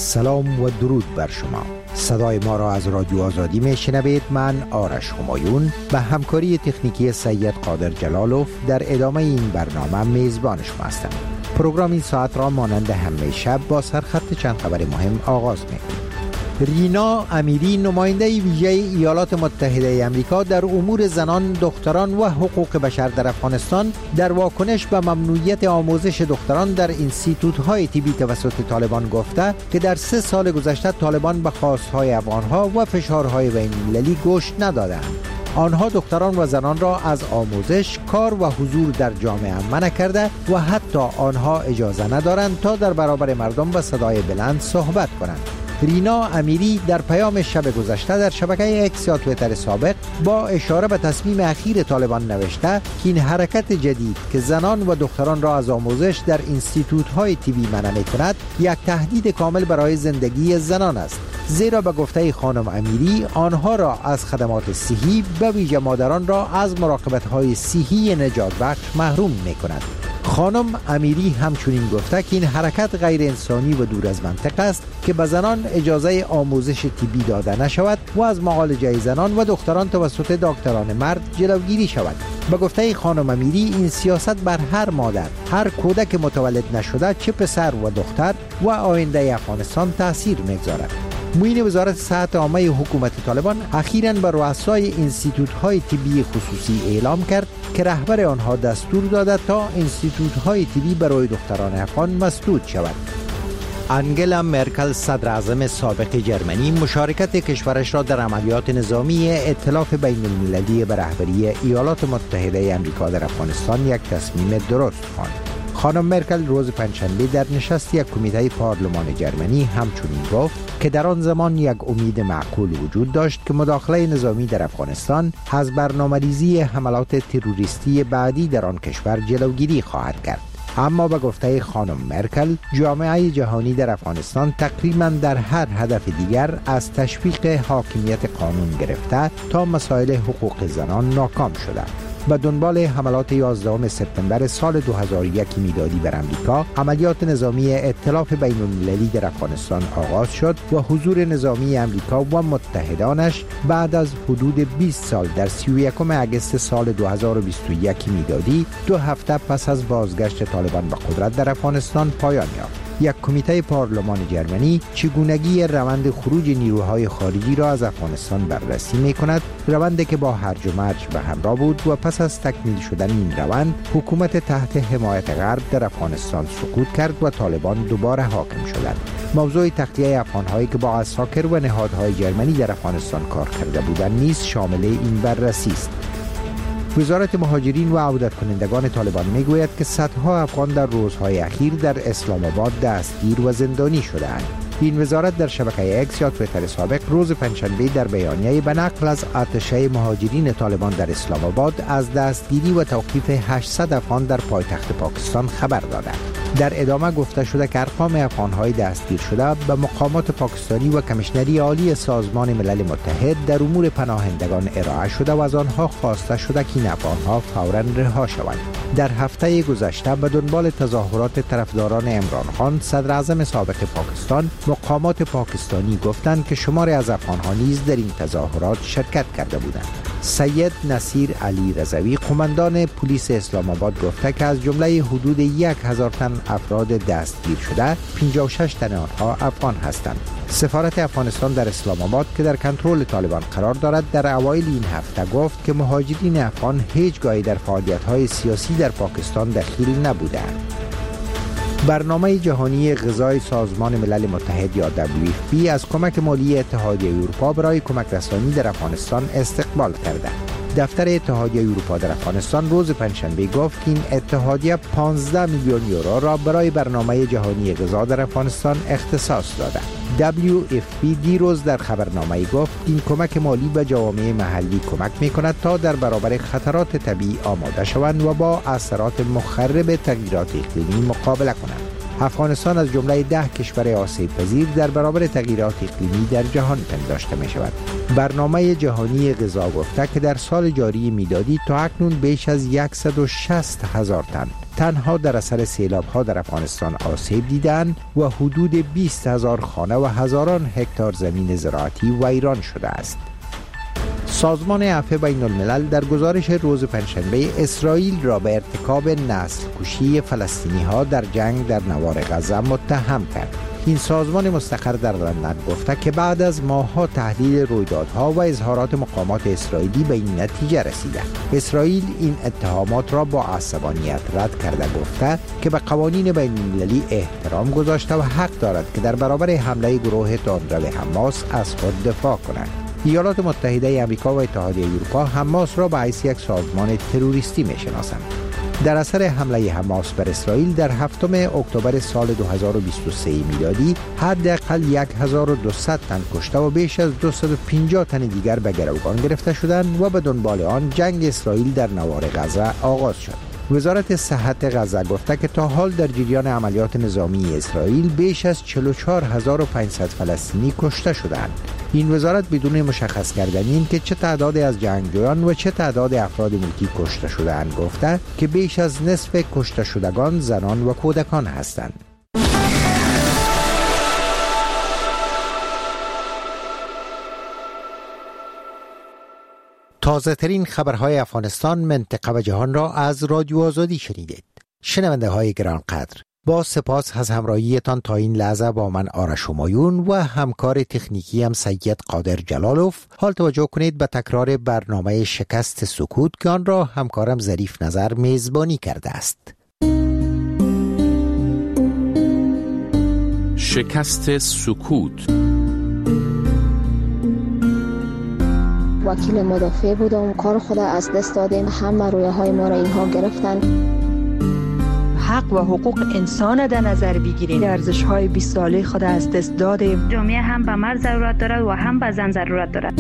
سلام و درود بر شما. صدای ما را از رادیو آزادی میشنوید. من آرش همایون به همکاری تکنیکی سید قادر جلالوف در ادامه این برنامه میزبان شما هستم. پروگرام این ساعت را مانند همیشه با سرخط چند خبر مهم آغاز می‌کنیم. رینا امیری، نماینده ویژه ایالات متحده آمریکا در امور زنان، دختران و حقوق بشر در افغانستان، در واکنش به ممنوعیت آموزش دختران در اینستیتوت‌های طبی توسط طالبان گفته که در 3 سال گذشته طالبان به خواست‌های افغان‌ها و فشارهای بین‌المللی گوش ندادند. آنها دختران و زنان را از آموزش، کار و حضور در جامعه منع کرده و حتی آنها اجازه ندارند تا در برابر مردم با صدای بلند صحبت کنند. رینا امیری در پیام شب گذشته در شبکه اکس یا توییتر سابق با اشاره به تصمیم اخیر طالبان نوشته که این حرکت جدید که زنان و دختران را از آموزش در اینستیتوت‌های طبی منع می‌کند یک تهدید کامل برای زندگی زنان است، زیرا به گفته خانم امیری آنها را از خدمات صحی به ویژه مادران را از مراقبت‌های صحی نجات بخش محروم می‌کند. خانم امیری همچنین گفته که این حرکت غیر انسانی و دور از منطق است که به زنان اجازه آموزش طبی داده نشود و از معالجه زنان و دختران توسط دکتران مرد جلوگیری شود. به گفته خانم امیری این سیاست بر هر مادر، هر کودک متولد نشده چه پسر و دختر و آینده افغانستان تاثیر می‌گذارد. معین وزارت صحت عامه حکومت طالبان اخیراً به رؤسای اینستیتوت‌های طبی خصوصی اعلام کرد که رهبر آنها دستور داده تا اینستیتوت‌های طبی برای دختران افغان مسدود شود. انگلا مرکل، صدر اعظم سابق جرمنی، مشارکت کشورش را در عملیات نظامی ائتلاف بین المللی به رهبری ایالات متحده آمریکا در افغانستان یک تصمیم درست خواند. خانم مرکل روز پنجشنبه در نشست یک کمیته پارلمان جرمنی همچنین گفت که در آن زمان یک امید معقول وجود داشت که مداخله نظامی در افغانستان از برنامه‌ریزی حملات تروریستی بعدی در آن کشور جلوگیری خواهد کرد. اما به گفته خانم مرکل جامعه جهانی در افغانستان تقریباً در هر هدف دیگر از تشویق حاکمیت قانون گرفته تا مسائل حقوق زنان ناکام شده. به دنبال حملات 11 سپتامبر سال 2001 میلادی بر امریکا، عملیات نظامی ائتلاف بین المللی در افغانستان آغاز شد و حضور نظامی امریکا و متحدانش بعد از حدود 20 سال در 31 اگست سال 2021 میلادی 2 هفته پس از بازگشت طالبان به قدرت در افغانستان پایان یافت. یک کمیته پارلمان جرمنی چگونگی روند خروج نیروهای خارجی را از افغانستان بررسی می‌کند، روندی که با هرج و مرج به همراه بود و پس از تکمیل شدن این روند حکومت تحت حمایت غرب در افغانستان سقوط کرد و طالبان دوباره حاکم شدند. موضوع تخلیه افغان‌هایی که با عساکر و نهادهای جرمنی در افغانستان کار کرده بودند نیز شامل این بررسی است. وزارت مهاجرین و عودت کنندگان طالبان میگوید که صدها افغان در روزهای اخیر در اسلام آباد دستگیر و زندانی شده‌اند. این وزارت در شبکه اکس یا توییتر سابق روز پنجشنبه در بیانیه به نقل از آتشه مهاجرین طالبان در اسلام آباد از دستگیری و توقیف 800 افغان در پایتخت پاکستان خبر دادند. در ادامه گفته شده که ارقام افغان‌های دستگیر شده به مقامات پاکستانی و کمیشنری عالی سازمان ملل متحد در امور پناهندگان ارائه شده و از آنها خواسته شده که این افغان‌ها فوراً رها شوند. در هفته گذشته به دنبال تظاهرات طرفداران عمران خان، صدر اعظم سابق پاکستان، مقامات پاکستانی گفتند که شماری از افغان‌ها نیز در این تظاهرات شرکت کرده بودند. سید نصیر علی رضوی، قماندان پلیس اسلام آباد، گفته که از جمله حدود 1000 تن افراد دستگیر شده 56 تن آنها افغان هستند. سفارت افغانستان در اسلام آباد که در کنترل طالبان قرار دارد در اوایل این هفته گفت که مهاجرین افغان هیچگاهی در فعالیت‌های سیاسی در پاکستان دخیل نبودند. برنامه جهانی غذای سازمان ملل متحد یا WFP از کمک مالی اتحادیه اروپا برای کمک رسانی در افغانستان استقبال کرده. دفتر اتحادیه اروپا در افغانستان روز پنجشنبه گفت که این اتحادیه 15 میلیون یورو را برای برنامه جهانی غذا در افغانستان اختصاص داده. WFP دیروز در خبرنامه گفت این کمک مالی به جوامع محلی کمک می‌کند تا در برابر خطرات طبیعی آماده شوند و با اثرات مخرب تغییرات اقلیمی مقابله کنند. افغانستان از جمله 10 کشور آسیب پذیر در برابر تغییرات اقلیمی در جهان پنداشته می شود. برنامه جهانی غذا گفته که در سال جاری میلادی تا اکنون بیش از 160,000 تن تنها در اثر سیلاب‌ها در افغانستان آسیب دیدند و حدود 20,000 خانه و هزاران هکتار زمین زراعتی ویران شده است. سازمان عفو بین الملل در گزارش روز پنجشنبه اسرائیل را به ارتکاب نسل کشی فلسطینی ها در جنگ در نوار غزه متهم کرد. این سازمان مستقر در لندن گفته که بعد از ماه‌ها تحلیل رویدادها و اظهارات مقامات اسرائیلی به این نتیجه رسیده. اسرائیل این اتهامات را با عصبانیت رد کرده گفته که به قوانین بین المللی احترام گذاشته و حق دارد که در برابر حمله گروه تندرو حماس از خود دفاع کند. ایالات متحده آمریکا و اتحادیه اروپا حماس را به حیث یک سازمان تروریستی می‌شناسند. در اثر حمله حماس بر اسرائیل در 7 اکتبر سال 2023 میلادی حداقل 1200 تن کشته و بیش از 250 تن دیگر به گروگان گرفته شدند و به دنبال آن جنگ اسرائیل در نوار غزه آغاز شد. وزارت صحت غزه گفته که تا حال در جریان عملیات نظامی اسرائیل بیش از 44500 فلسطینی کشته شدند. این وزارت بدون مشخص کردن این که چه تعدادی از جنگجویان و چه تعداد افراد ملکی کشته شده‌اند گفته که بیش از نصف کشته شدگان زنان و کودکان هستند. تازه ترین خبرهای افغانستان، منطقه و جهان را از رادیو آزادی شنیدید. شنونده های گرانقدر، با سپاس از همراهیتان تا این لحظه با من آرش همایون و همکار تکنیکی هم سید قادر جلالوف. حال توجه کنید به تکرار برنامه شکست سکوت که آن را همکارم ظریف نظر میزبانی کرده است. شکست سکوت. وکیل مدافع بودم، کار خود از دست دادیم، همه رویاهای ما را اینها گرفتن. حق و حقوق انسان در نظر بگیریم، ارزش‌های 20 ساله خود از دست دادیم. جامعه هم به مرد ضرورت دارد و هم به زن ضرورت دارد.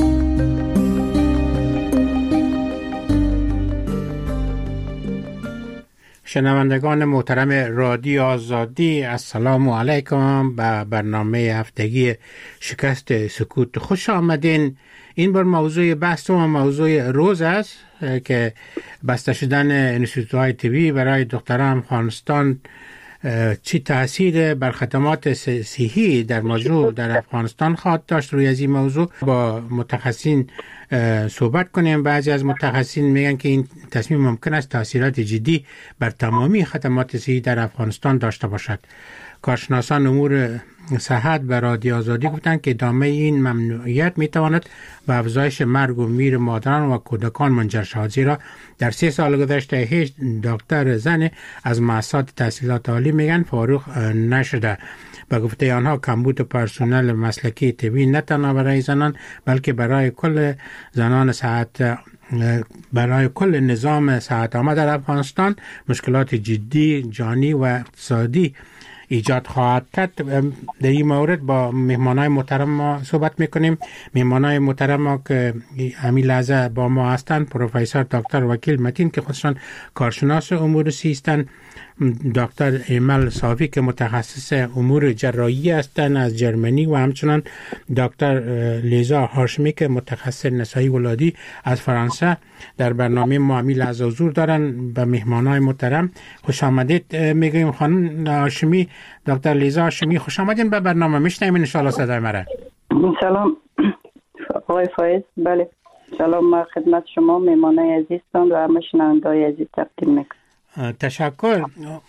شنوندگان محترم رادیو آزادی، السلام علیکم. به برنامه هفتگی شکست سکوت خوش آمدین. این بار موضوع بحث و موضوع روز است که بسته شدن انستیتوهای طبی برای دختران افغانستان چی تأثیر بر خدمات صحی در مجموع در افغانستان خواهد داشت. روی از این موضوع با متخصصین صحبت کنیم. بعضی از متخصصین میگن که این تصمیم ممکن است تأثیرات جدی بر تمامی خدمات صحی در افغانستان داشته باشد. کارشناسان امور صحت به رادیو آزادی گفتند که ادامه این ممنوعیت میتواند به افزایش مرگ و میر مادران و کودکان منجر شود، زیرا در 3 سال گذشته هیچ دکتر زن از مؤسسات تحصیلات عالی میگن فارغ نشده. به گفته آنها کمبود پرسنل مسلکی طبی نه تنها برای زنان بلکه برای کل زنان صحت، برای کل نظام صحت عامه در افغانستان مشکلات جدی جانی و اقتصادی ایجاد خواهد کرد. در این مورد با مهمانای محترم ما صحبت میکنیم. مهمانای محترم ما که همین لحظه با ما هستند پروفسور دکتر وکیل متین که خودشان کارشناس امور صحی هستند، دکتر ایمل صافی که متخصص امور جراحی هستند از جرمنی و همچنان دکتر لیزا هاشمی که متخصص نسایی ولادی از فرانسه در برنامه ما همین لحظه حضور دارن. به مهمانای محترم خوش آمدید میگیم. خانم هاشمی، دکتر لیزا هاشمی، خوش آمدین به برنامه. میشنویم ان شاء الله صدای مرا. سلام آقای فایز. بله سلام، ما خدمت شما مهمانای عزیزتان و همه شنونده‌های عزیز تقدیم میکنم. تشکر.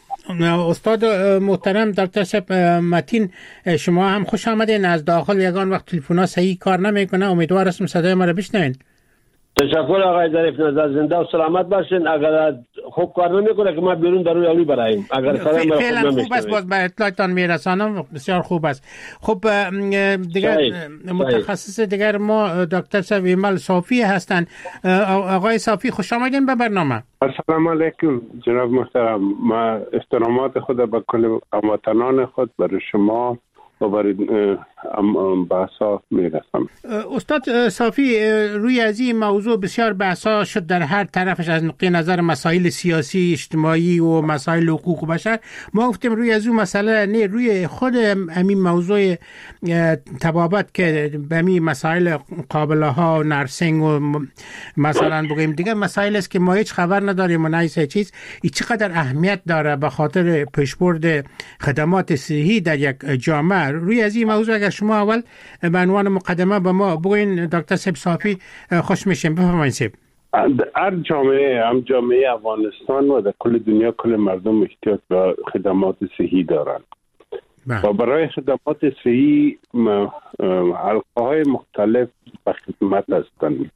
استاد محترم دکتر متین، شما هم خوش آمدین. از داخل یگان وقت تلفن‌ها صحیح کار نمیکنه، امیدوار هستم صدای ما رو بشنوین. تشکر آقای ظریف نظر، زنده و سلامت باشین. اگر خوب کار نمیکنه که ما بیرون در روی علی برایم. اگر صدای ما فعلا خوب است، باز به اطلاعتان میرسانم. بسیار خوب است. خب دیگر متخصص دیگر ما دکتر صاحب ایمل صافی هستند. آقای صافی خوش آمدین به برنامه. السلام علیکم جناب محترم. ما احترامات خود به کل هموطنان خود برای شما و برای بحثا میرسم. استاد صافی، روی از این موضوع بسیار بحثا شد در هر طرفش از نقطه نظر مسائل سیاسی، اجتماعی و مسائل حقوق بشر. ما گفتیم روی از اون مسئله نه، روی خود همین موضوع طبابت که به همین مسائل قابله ها و نرسینگ و مثلا بگیم دیگه مسائل است که ما هیچ خبر نداریم و نیست چیز، این چقدر اهمیت داره به خاطر پیشبرد خدمات صحی در یک جامعه. روی از این موضوع اگر شما اول به عنوان مقدمه به ما بگوین دکتر سیب صافی، خوش میشیم. بفرمایید سیب. هر جامعه، هم جامعه افغانستان و در کل دنیا، کل مردم احتیاج به خدمات صحی دارند و برای خدمات صحی حلقه های مختلف به خدمت هستند.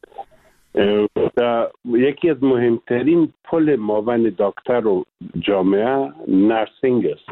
یکی از مهمترین پل مابین دکتر و جامعه نرسینگ است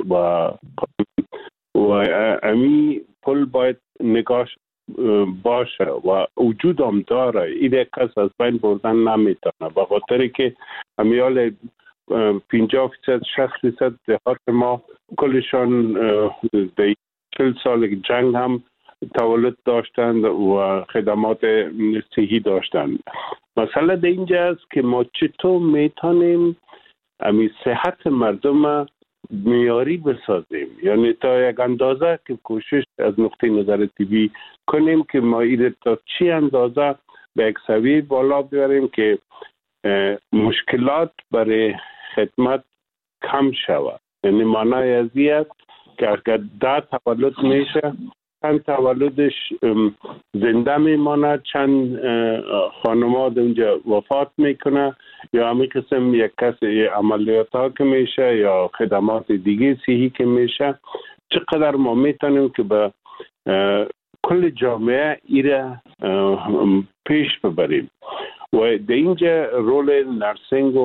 و امی پل باید نگاش باشه و وجود هم داره. این کس از بین بردن نمیتونه، به خاطر که امیال 50% 60% دهات ما کلشان در 40 سال جنگ هم تولد داشتند و خدمات صحی داشتند. مسئله در اینجا است که ما چطور میتونیم امی صحت مردم معیاری بسازیم، یعنی تا یک اندازه که کوشش از نقطه نظر طبی کنیم که ما این تا چی اندازه به یک سویه بالا بیاریم که مشکلات برای خدمت کم شود. یعنی معنای از این است که اگر 10 تولد میشه، چند تولدش زنده میماند، چند خانواده اونجا وفات میکنه، یا همین قسم یک کسی عملیات ها که میشه یا خدمات دیگه صحی که میشه. چقدر ما میتونیم که به کل جامعه ایره پیش ببریم و در اینجا رول نرسینگ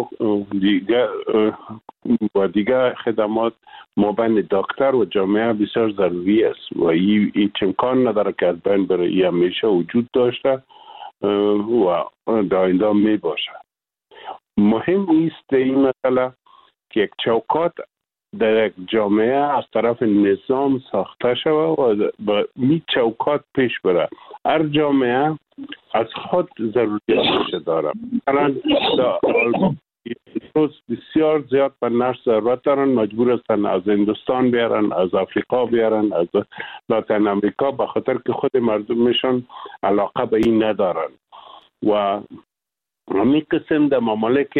و دیگه خدمات مابین دکتر و جامعه بسیار ضروری است و این امکان نداره که از بین بره. این همیشه وجود داشته و در آینده می باشه. مهم است این مسئله که یک چوکات در یک جامعه از طرف نظام ساخته شود و با این چوکات پیش بره. هر جامعه از خود ضروریاتش داره. مثلا روز بسیار زیاد به نرس ضرورت دارن، مجبور هستن از هندوستان بیارن، از افریقا بیارن، از لاتین امریکا، به خاطر که خود مردمشون علاقه به این ندارن و همین قسم در ممالک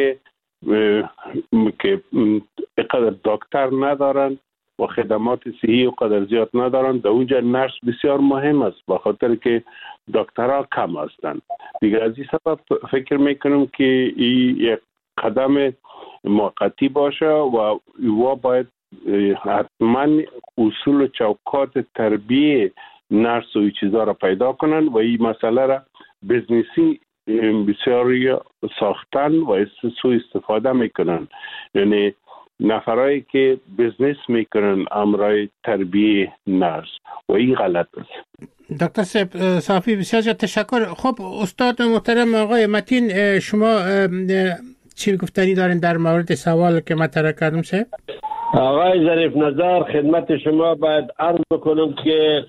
که اقدر دکتر ندارن و خدمات صحی و قدر زیاد ندارن، در اونجا نرس بسیار مهم است به خاطر که دکترها کم هستند. دیگر از این سبب فکر میکنم که این یک قدم موقتی باشه و باید حتما اصول و چوکات تربیه نرس و این چیزا را پیدا کنن و این مسئله را بزنسی بسیاری ساختن و سو استفاده میکنن. یعنی نفرایی که بزنس میکنن امرای تربیه نرس و این غلط است. دکتر صافی بسیار تشکر. خب استاد محترم آقای متین، شما چی گفتنی دارین در مورد سوال که مطرح کردم؟ آقای ظریف نظر، خدمت شما باید عرض بکنم که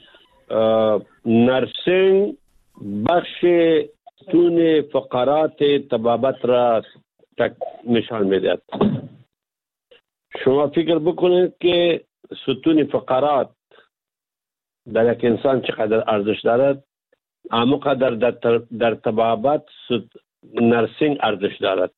نرسینگ بخش ستون فقرات طبابت را نشان میدهد. شما فکر بکنید که ستون فقرات در یک انسان چقدر ارزش دارد، همونقدر در طبابت نرسینگ ارزش دارد.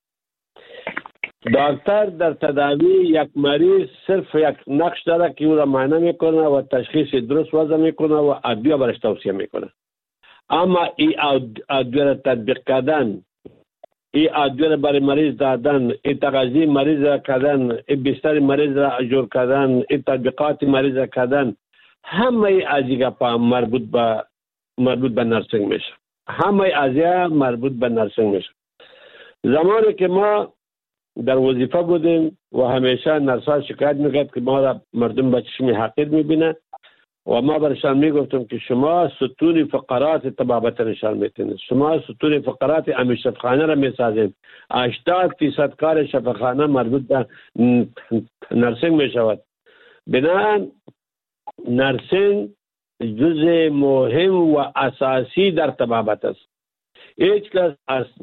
دکتر در تداوی یک مریض صرف یک نقش داره که او را معاینه میکنه و تشخیص درست وضع میکنه و ادویه برش توصیه میکنه. اما این ادویه را تطبیق کردن، این ادویه را برای مریض دادن، این تغذیه مریض را کردن، این بستر مریض را اجور کردن، این تطبیقات مریض را کردن، همه از این گپا مربوط به نرسینگ میشه. همه از این مربوط به نرسینگ میشه. زمانی که ما در وظیفه بودیم و همیشه نرس‌ها شکایت میکرد که ما را مردم به چشم حقیر میبینه و ما برشان میگفتم که شما ستون فقرات طبابت نشان میتونید، شما ستون فقرات امیر شفاخانه را میسازید. 80% کار شفاخانه مربوط به نرسینگ میشود. بنابراین نرسینگ جزء مهم و اساسی در طبابت است. هیچ کس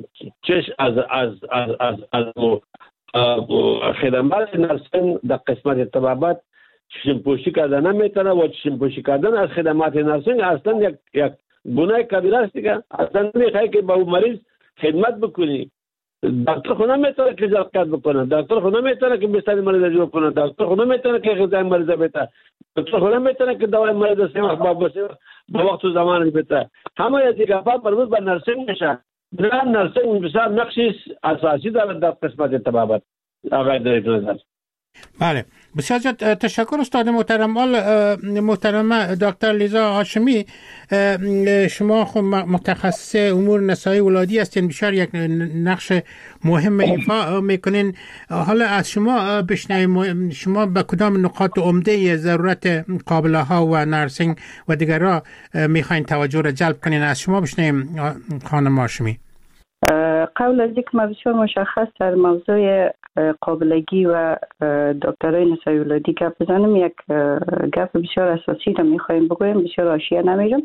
از خدمات نرسنگ در قسمت طبابت چشم پوشی کردن نمیتونه و چشم پوشی کردن از خدمات نرسنگ اصلا یک گناه کبیره است دیگه. اصلا نمیخوای که با مریض خدمت بکنی. دکتر خود نمیتونه که جلسات بکنه، دکتر خود نمیتونه که بستر مریض جور کنه، دکتر خود نمیتونه که غذای مریض بده، دکتر خود نمیتونه که دوائی مریض با وقت و زمان بده. همه از دیگه افراد مربوط به نرسنگ میشه. نرسنگ بسیار نقشی اساسی دارد در قسمت طبابت. آقای در نظر. بله، بسیار تشکر استاد محترم. محترم دکتر لیزا هاشمی، شما خب متخصص امور نسایی ولادی هستین، بسیار یک نقش مهم ایفا میکنین. حالا از شما بشنویم، شما به کدام نقاط عمده ضرورت قابله ها و نرسینگ و دیگرها میخواین توجه را جلب کنین؟ از شما بشنویم خانم هاشمی. قبل از اینکه ما بسیار مشخص در موضوع قابلگی و دکترای نسایی ولادی گپ بزنم، یک گپ بسیار اساسی را میخوایم بگویم، بسیار حاشیه نمیرم.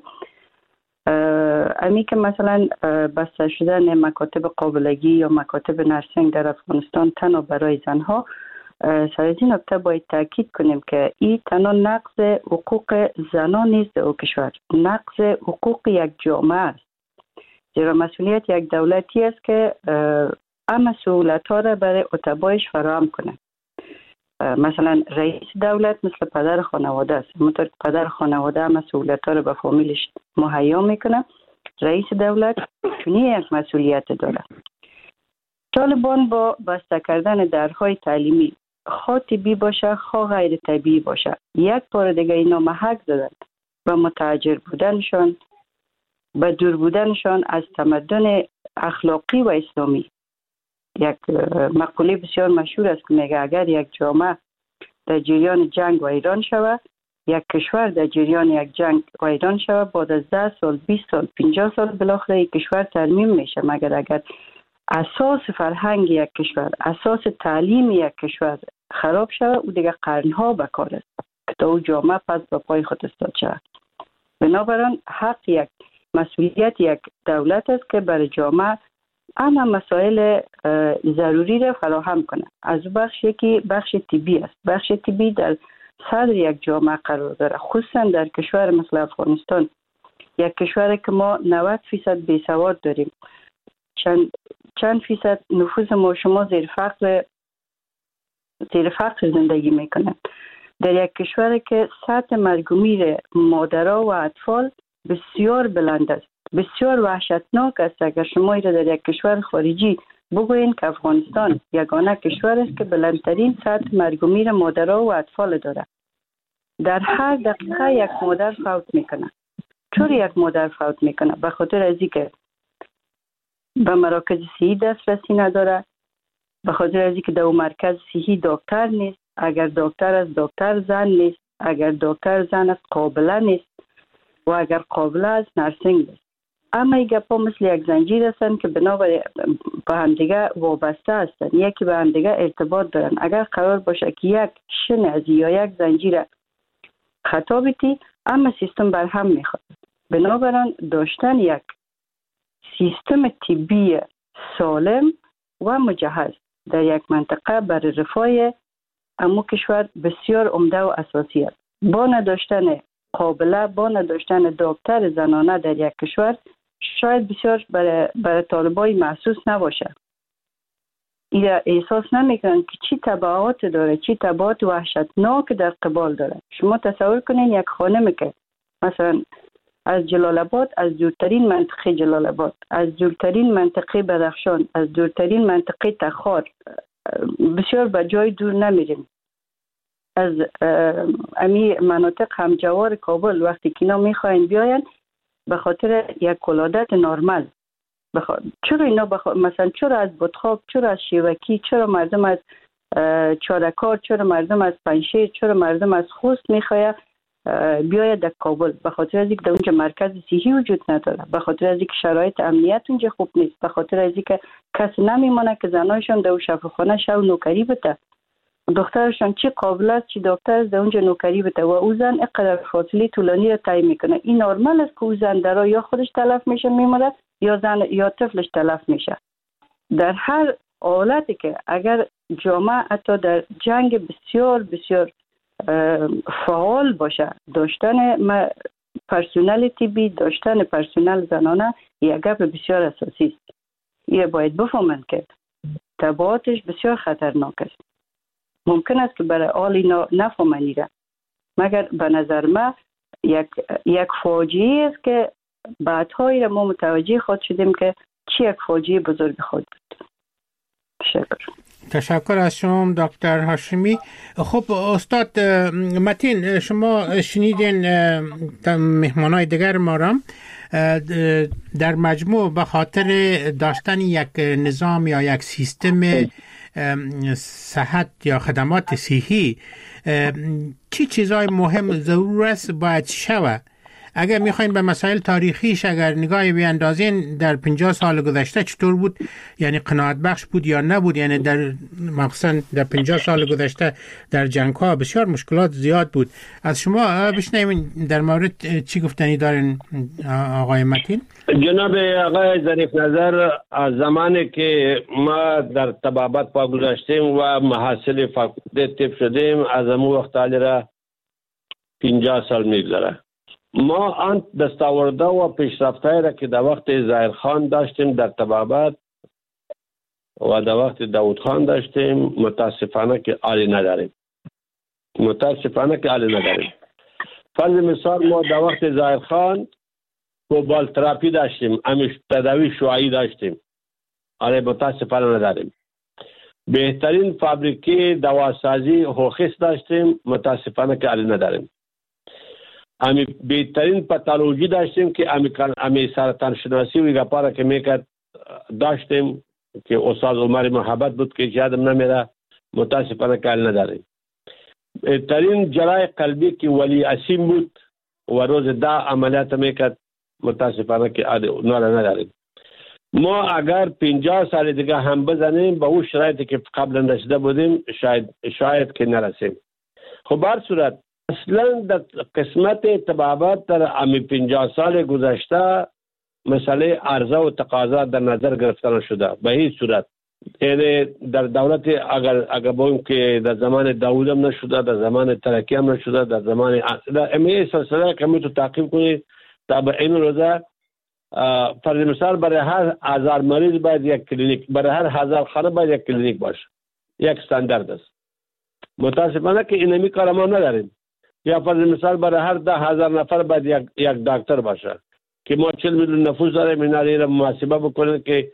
امی که مثلا بسته شدن مکاتب قابلگی یا مکاتب نرسینگ در افغانستان تنها برای زنها، سر از این نکته باید تاکید کنیم که این تنها نقض حقوق زنان نیست در کشور، نقض حقوق یک جامعه است. زیرا مسئولیت یک دولتی است که همه سهولت ها را برای اتباعش فراهم کنه. مثلا رئیس دولت مثل پدر خانواده است، همونطور که پدر خانواده همه سهولت ها را به فامیلش مهیا میکنه، رئیس دولت چنین یک مسئولیت داره. طالبان با بسته کردن درهای تعلیمی، خواه طبی باشه خواه غیر طبی باشه، یک بار دیگه اینا محک زدن و متاجر بودنشان، به دور بودنشان از تمدن اخلاقی و اسلامی. یک مقوله بسیار مشهور است که میگه اگر یک جامعه در جریان جنگ ویران شود، یک کشور در جریان یک جنگ ویران شود، بعد از 10 سال 20 سال 50 سال بالاخره یک کشور ترمیم میشه، مگر اگر اساس فرهنگ یک کشور، اساس تعلیم یک کشور خراب شود، او دیگه قرنها به کار است که تا او جامعه پس به پای خود استاد شود. بنابراین حق یک مسئولیت یک دولت است که برای جامعه همه مسائل ضروری را فراهم کنه. از بخش یکی بخش طبی است. بخش طبی در صدر یک جامعه قرار داره، خصوصا در کشور مثل افغانستان، یک کشور که ما 90% بیسواد داریم، چند فیصد نفوس ما شما زیر فقر زندگی میکنن، در یک کشور که سطح مرگ و میر مادرها و اطفال بسیار بلند است، بسیار وحشتناک است. اگر شما ایره در یک کشور خارجی بگوین که افغانستان یگانه کشور است که بلندترین سطح مرگ و میر مادرها و اطفال داره. در هر دقیقه یک مادر فوت میکنه. چرا یک مادر فوت میکنه؟ به خاطر از اینکه به مراکز صحی دسترسی نداره، به خاطر از اینکه در مرکز صحی دکتر نیست، اگر دکتر از دکتر زن نیست، اگر دکتر زن از قابله نیست و اگر قابله از نرسینگ نیست. اما این گپا مثل یک زنجیر هستند که بنابراین به همدیگه وابسته هستند، یکی به همدیگه ارتباط دارن. اگر قرار باشه که یک شن از یا یک زنجیر خطا بیتی، اما سیستم بر هم میخواد. بنابراین داشتن یک سیستم طبی سالم و مجهز در یک منطقه برای رفاه امو کشور بسیار عمده و اساسی است. با نداشتن قابله، با نداشتن دکتر زنانه در یک کشور، شاید بسیار برای طالبای محسوس نباشه. اینا احساس نمیکنن که چی تبعات داره، چی تبعات وحشتناک در قبال داره. شما تصور کنین یک خانم که مثلا از جلال آباد، از دورترین منطقه جلال آباد، از دورترین منطقه بدخشان، از دورترین منطقه تخار، بسیار به جای دور نمیریم، از امی مناطق همجوار کابل وقتی که اینا میخواین بیاین به خاطر یک ولادت نرمال، چرا اینا مثلا چرا از بطخاب، چرا از شیوکی، چرا مردم از چارکار، چرا مردم از پنشیر، چرا مردم از خوست میخواه بیاید در کابل؟ به خاطر از اینکه در اونجا مرکز صحی وجود نداره، به خاطر از اینکه شرایط امنیت اونجا خوب نیست، به خاطر از اینکه کسی نمیمونه که زنایشون در شفاخانه شو نوکری بده. دخترشان چی قابل است چی دکتر از اونجا نوکری بده و او زن اینقدر فاصله طولانی را طی میکنه. این نرمال است که او زن در یا خودش تلف میشه میمونه یا زن یا طفلش تلف میشه. در هر حالتی که اگر جامعه حتی در جنگ بسیار بسیار فعال باشه، داشتن پرسنل طبی، داشتن پرسنل زنانه یک گپ بسیار اساسی است. یه باید بفهمند که تبعاتش بسیار خطرناک است. ممکن است که برای آلی نفهمنیده، مگر به نظر من یک فاجعه است که بعدهایی را ما متوجه خود شدیم که چی یک فاجعه بزرگ خود بود. تشکر از شما دکتر هاشمی. خب استاد متین، شما شنیدین مهمانای دیگر ما را در مجموع به خاطر داشتن یک نظام یا یک سیستم صحت یا خدمات صحی چی چیزای مهم ضرور است باید شود؟ اگر میخواین به مسائل تاریخیش اگر نگاهی بیاندازین در 50 سال گذشته چطور بود؟ یعنی قناعت بخش بود یا نبود؟ یعنی در مخصوصا در 50 سال گذشته در جنگ ها بسیار مشکلات زیاد بود. از شما بشنویم در مورد چی گفتنی دارین آقای متین؟ جناب آقای ظریف نظر، از زمانی که ما در طبابت پا گذاشتیم و محصل فاکولته طب شدیم از امو وقت علی را 50 سال میگذره. ما آن دستاورده و پیشرفت‌هایی را که در وقت ظاهرخان داشتیم در طبابت و در وقت داود خان داشتیم متاسفانه که عالی نداریم. فرض مثال ما در وقت ظاهرخان کوبال تراپی داشتیم، امیش تداوی شعاعی داشتیم، عالی متاسفانه نداریم. بهترین فابریکه دواسازی هوخیس داشتیم، متاسفانه که عالی نداریم. امی بهترین پاتولوژی داشتیم که امی سرطان شناسی و گپارا که میکرد داشتیم که استاد عمر محبت بود که یادم نمیره، متاسفانه که نداریم. بهترین جراح قلبی که ولی اسیم بود و روز دا عملیات میکرد، متاسفانه که نداریم. ما اگر 50 سال دیگه هم بزنیم به اون شرایطی که قبلا رسیده بودیم شاید که نرسیم. خب بر صورت اصلا در قسمت طبابت در امی 50 سال گذشته مسئله عرضه و تقاضا در نظر گرفته نشده به هیچ صورت. یعنی در دولت اگر بگویم که در زمان داوود هم نشده، در زمان ترکی هم نشده، در زمان امی سلسله که میتو تعقیب کنید تا به این روزه فرض مثال برای هر 1000 مریض باید یک کلینیک، برای هر 1000 خانه باید یک کلینیک باشه. یک استاندارد است. متاسفانه که اینمی کار ما نداریم. یا فرض مثال برای هر 10,000 نفر باید یک دکتر باشه که ما 40 میلیون نفوس داریم. اینا را محاسبه بکنید که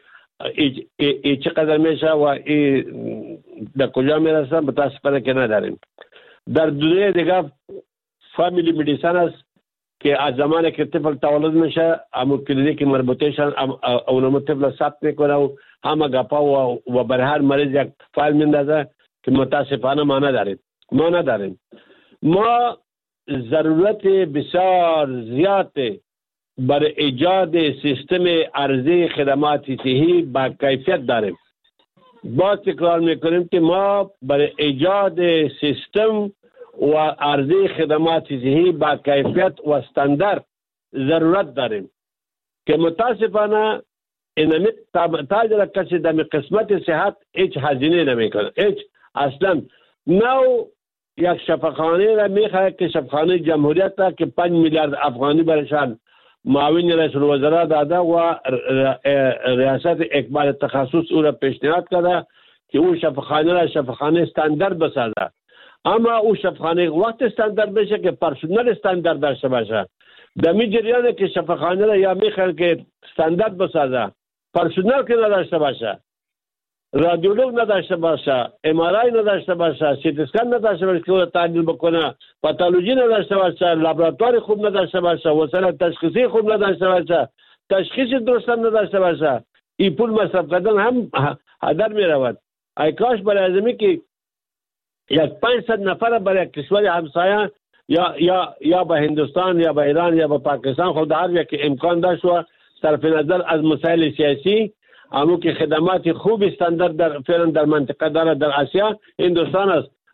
ای چقدر میشه و ای در کجا میرسه. متاسفانه که نداریم. در دنیا دیگه فامیلی مدیسن است که از زمانی که طفل تولد میشه همو کلینیک مربوطهشان اونمو طفل ثبت میکنه و همه گپا و برای هر مریض یک فایل میندازه که متاسفانه ما نداریم. ما ضرورت بسیار زیاد برای ایجاد سیستم عرضه خدمات صحی با کیفیت داریم. باز تکرار میکنیم که ما برای ایجاد سیستم و عرضه خدمات صحی با کیفیت و استاندارد ضرورت داریم که متاسفانه اینمی تاجر کسی در قسمت صحت هیچ هزینه نمیکنه. هیچ اصلا نو یک شفاخانه را میخواه که شفاخانه جمهوریت را که 5 میلیارد افغانی برشان معاون رئیس الوزراء داده و ریاست اکمال تخصص او را پیشنهاد کرده که اون شفاخانه را شفاخانه استاندارد بسازه. اما اون شفاخانه وقت استاندارد بشه که پرسنل استاندارد داشته باشه. در می جریانه که شفاخانه را یا میخوان که استاندارد بسازه، پرسنل که نداشته باشه، رادیولوگ نداشته باشه، ام‌آرآی نداشته باشه، سی‌تی اسکن نداشته باشه که او را تحلیل بکنه، پاتولوژی نداشته باشه، لابراتوار خوب نداشته باشه، وسایل تشخیصی خوب نداشته باشه، تشخیص درست نداشته باشه، این پول مصرف کردن هم هدر می رود. ای کاش برای ازمی که یک 500 نفر برای کشور همسایه یا به هندوستان یا به ایران یا به پاکستان خود هر یک امکان داشت و صرف نظر از مسائل سیاسی همون که خدمات خوب استاندارد در فعلا در منطقه داره. در آسیا هندوستان است،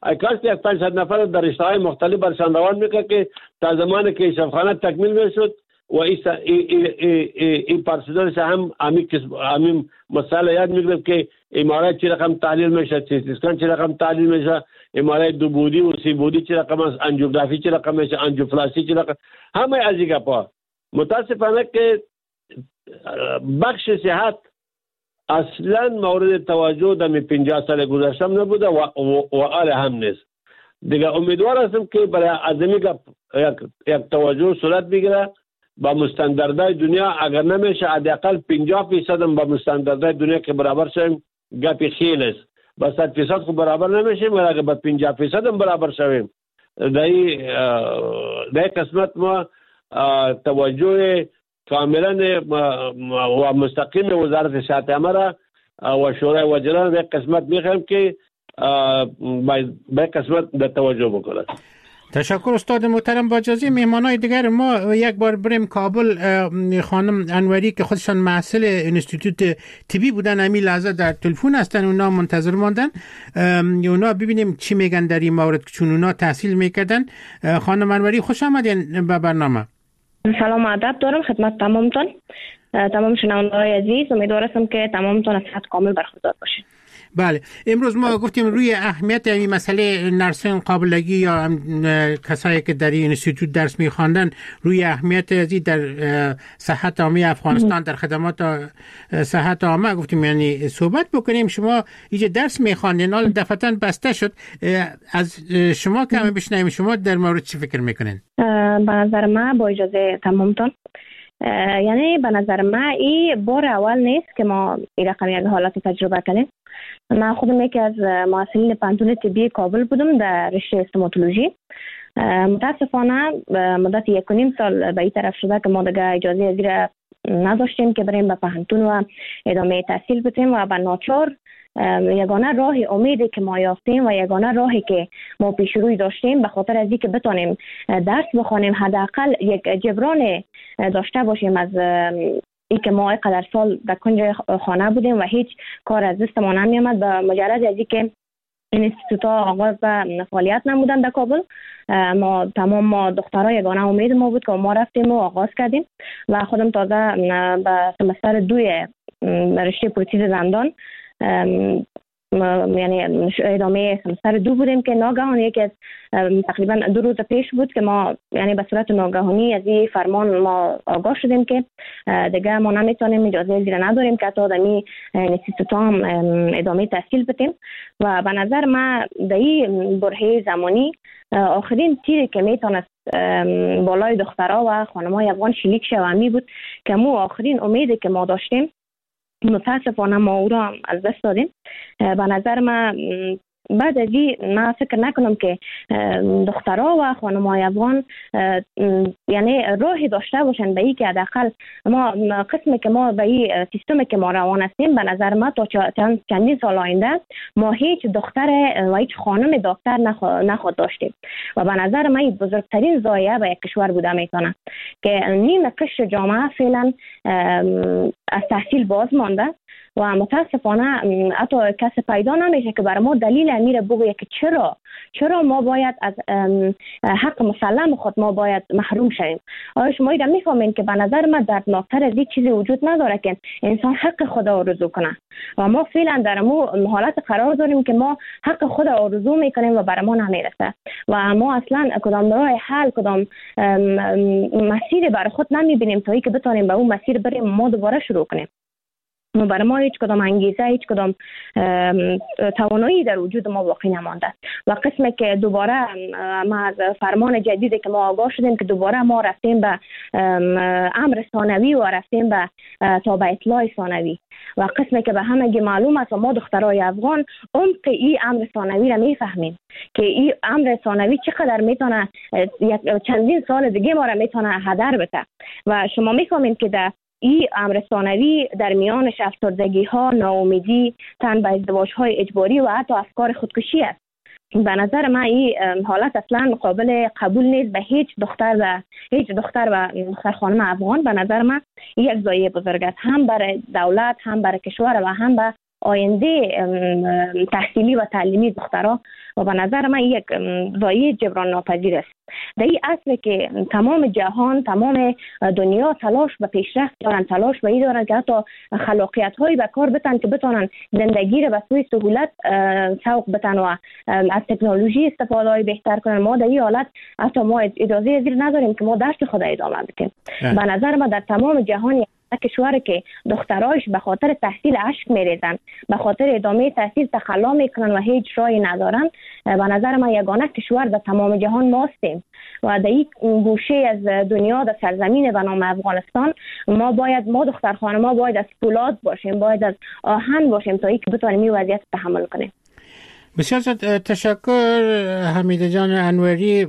کاش یک 500 نفر در رشته‌های مختلف برشان روان میکرد که تا زمانی که شفاخانه تکمیل میشد و این پرسیدارش هم همین مسئله یاد میگرفت که امارات چی رقم تحلیل میشه، سی اسکن چی رقم تحلیل میشه، امارات 2 بودی و 3 بودی چی رقم است، انجیوگرافی چی رقم میشه، انجیوپلاستی چی رقم، همه از این گپا. متاسفانه که بخش صحت اصلا مورد توجه در 50 سال گذشته نبوده و آل هم نیست. دیگه امیدوار هستم که برای ازمی یک توجه صورت بگیره با مستندردهای دنیا. اگر نمیشه حداقل 50% هم با مستندردهای دنیا که برابر شویم گپی خیلی است. با 100% خود برابر نمیشیم، ولی اگر با 50% هم برابر شویم در قسمت ما توجه کاملا و مستقیم وزارت صحت امره و شورای وزیران به قسمت میخوایم که به قسمت در توجه بکنه. تشکر استاد محترم. با اجازه مهمانای دیگر ما یک بار بریم کابل. خانم انوری که خودشان محصل انستیتوت طبی بودن همین لحظه در تلفن هستن، اونا منتظر ماندن، اونا ببینیم چی میگن در این مورد چون اونا تحصیل میکردن. خانم انوری خوش آمدین به برنامه. سلام و ادب دارم خدمت تمام شنونده‌های عزیز. امیدوارم که تمامتون از صحت کامل برخوردار باشید. بله، امروز ما گفتیم روی اهمیت این مسئله نرسان قابلگی یا کسایی که در این انستیتوت درس می‌خواندن روی اهمیت ازی در صحت عامه افغانستان در خدمات صحت عامه گفتیم یعنی صحبت بکنیم. شما اینجا درس می‌خواندین، حالا دفعتاً بسته شد، از شما کمی بشنویم شما در مورد چی فکر می‌کنین؟ به نظر من با اجازه تمامتون، یعنی به نظر من این بار اول نیست که ما این رقم یک حالت تجربه کنیم. من خودم یکی از محصلین پانتون طبی کابل بودم در رشته استوماتولوژی. متاسفانه مدت 1.5 سال به این طرف شده که ما دیگه اجازه ازی را نداشتیم که بریم به پانتون و ادامه تحصیل بدیم و به ناچار یگانه راه امیدی که ما یافتیم و یگانه راهی که ما پیش روی داشتیم به خاطر از اینکه بتونیم درس بخونیم، حداقل یک جبران داشته باشیم از این که ما قدر سال در کنج خانه بودیم و هیچ کار از دستمون نمیامد. به مجرد از اینکه اینستیتوت ها آغاز به فعالیت نمودن در کابل، ما تمام دخترها یگانه امید ما بود که ما رفتیم و آغاز کردیم و خودم تازه به سمستر 2 رشته پروتز دندان یعنی ادامه سمستر 2 بودیم که ناگهان یکی از تقریبا 2 روز پیش بود که ما یعنی به صورت ناگهانی از این فرمان ما آگاه شدیم که دیگه ما نمیتونیم اجازه زیر نداریم که تا دمی انستیتوت هم ادامه تحصیل بدیم. و به نظر من در این برهه زمانی آخرین تیری که میتونست بالای دخترها و خانم‌های افغان شلیک شومی بود که مو آخرین امیدی که ما داشتیم متاسفانه ما او را از دست دادیم. به نظر من بعد از این من فکر نکنم که دخترها و خانم‌های افغان یعنی راهی داشته باشن به این که حداقل ما قسمی که ما به این سیستمی که ما روان هستیم، به نظر من تا چندین سال آینده ما هیچ دختر و هیچ خانم دکتر نخواهد داشتیم و به نظر من بزرگترین ضایعه به یک کشور بوده میتونه که نیم قشر جامعه فعلا از تحصیل باز مانده و متاسفانه حتی کسی پیدا نمیشه که برای ما دلیل امیر بگویه که چرا ما باید از حق مسلم خود ما باید محروم شویم. آیا شما ایده میفهمین که به نظر من دردناکتر از این چیزی وجود نداره که انسان حق خود آرزو کنه و ما فعلا در حالت قرار داریم که ما حق خود آرزو میکنیم و برای ما نمیرسه و ما اصلا کدام راه حل کدام مسیر برای خود نمیبینیم تا اینکه بتونیم به اون مسیر بریم ما دوباره شروع کنیم. برای ما هیچ کدام انگیزه، هیچ کدام توانایی در وجود ما باقی نمانده و قسمی که دوباره ما از فرمان جدیدی که ما آگاه شدیم که دوباره ما رفتیم به امر ثانوی و رفتیم به تابع اطلاع ثانوی و قسمی که به همگی معلوم است و ما دخترای افغان عمق این امر ثانوی را میفهمیم که این امر ثانوی چقدر میتونه چندین سال دیگه ما را میتونه هدر بده و شما میفهمید که در این امر ثانوی در میانش افسردگی ها، ناامیدی، تن به ازدواج های اجباری و حتی افکار خودکشی است. به نظر من این حالت اصلا قابل قبول نیست به هیچ دختر و خانم افغان. به نظر من یک ضایعه بزرگ است هم برای دولت، هم برای کشور و هم به آینده تحصیلی و تعلیمی دخترها و به نظر من یک ضایعه جبران ناپذیر است. در این اصل که تمام جهان، تمام دنیا تلاش به پیشرفت دارن، تلاش به این دارن که حتی خلاقیت هایی به کار بتن که بتونن زندگی را به سوی سهولت سوق بتن و از تکنولوژی استفاده های بهتر کنن. ما در این حالت حتی ما اجازه زیر نداریم که ما درس خود ادامه بدیم. به نظر من در تمام جهان کشوری که دخترایش به خاطر تحصیل اشک میریزن، به خاطر ادامه تحصیل تخلا میکنن و هیچ راهی ندارن، به نظر من یگانه کشور در تمام جهان ماستیم و در این گوشه از دنیا در سرزمین به نام افغانستان ما دختر خانم‌ها باید از فولاد باشیم، باید از آهن باشیم تا اینکه بتونیم این وضعیت تحمل کنیم. بسیار تشکر حمیده جان انوری.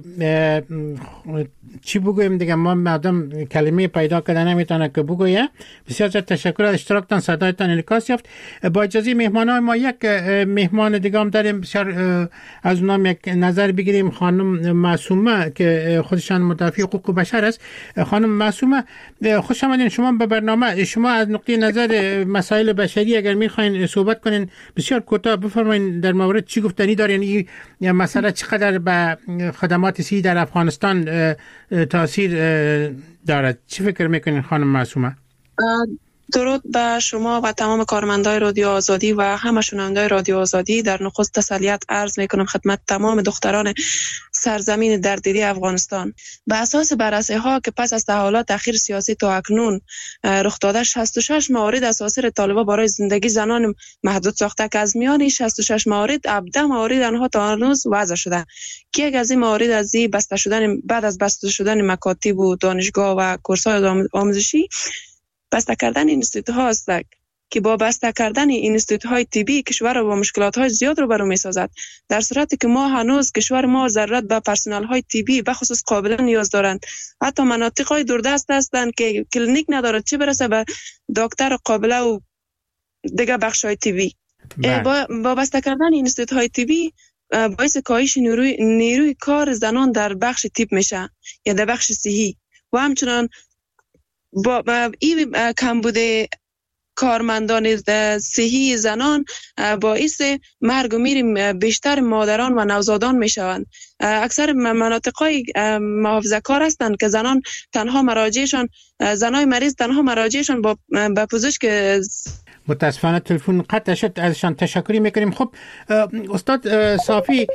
چی بگویم دیگه، ما مردم کلمه پیدا کردن نمیتونه که بگویه. بسیار تشکر از اشتراکتان، صدایتان انعکاس یافت. با اجازه مهمانان ما یک مهمان دیگه هم داریم، بسیار از اونام یک نظر بگیریم. خانم معصومه که خودشان مدافع حقوق بشر است. خانم معصومه خوش آمدین شما به برنامه. شما از نقطه نظر مسائل بشری اگر میخواین صحبت کنین بسیار کوتاه بفرمایید، در مورد چی گفتنی دارین؟ این مسئله چقدر به خدمات صحی در افغانستان تاثیر دارد؟ چی فکر میکنین خانم معصومه؟ درود به شما و تمام کارمندای رادیو آزادی و همه شنوندای رادیو آزادی. در نخست تسلیت عرض میکنم خدمت تمام دختران سرزمین درددلی افغانستان. به اساس بررسی ها که پس از تحولات اخیر سیاسی تا اکنون رخ داده، 66 موارد اساسی طالبان برای زندگی زنان محدود ساخته که از میان 66 موارد 17 موارد آنها تا هنوز وضع شده که یک از این موارد از این بسته شدن بعد از بسته شدن مکاتب و دانشگاه و کورس‌های آموزشی بسته کردن اینستیتوت‌ها است که با بسته کردن اینستیتوت‌های طبی کشور را با مشکلات‌های زیاد رو برو می‌سازد، در صورتی که ما هنوز کشور ما ضرورت به پرسنل‌های طبی به خصوص قابل نیاز دارند. حتی مناطق‌های دوردست هستند که کلینیک ندارد، چه برسه به دکتر قابله و دیگه بخش‌های طبی. با بسته کردن اینستیتوت‌های طبی باعث کاهش نیروی کار زنان در بخش طب میشه یا در بخش صحی و همچنان با این کمبود کارمندان صحی زنان باعث مرگ و میر بیشتر مادران و نوزادان می شوند. اکثر مناطق‌های محافظه کار هستند که زنان تنها مراجعشان، زنای مریض تنها مراجعشان با پزشک. متاسفانه تلفن قطع شد، ازشان تشکری میکنیم. خب استاد صافی،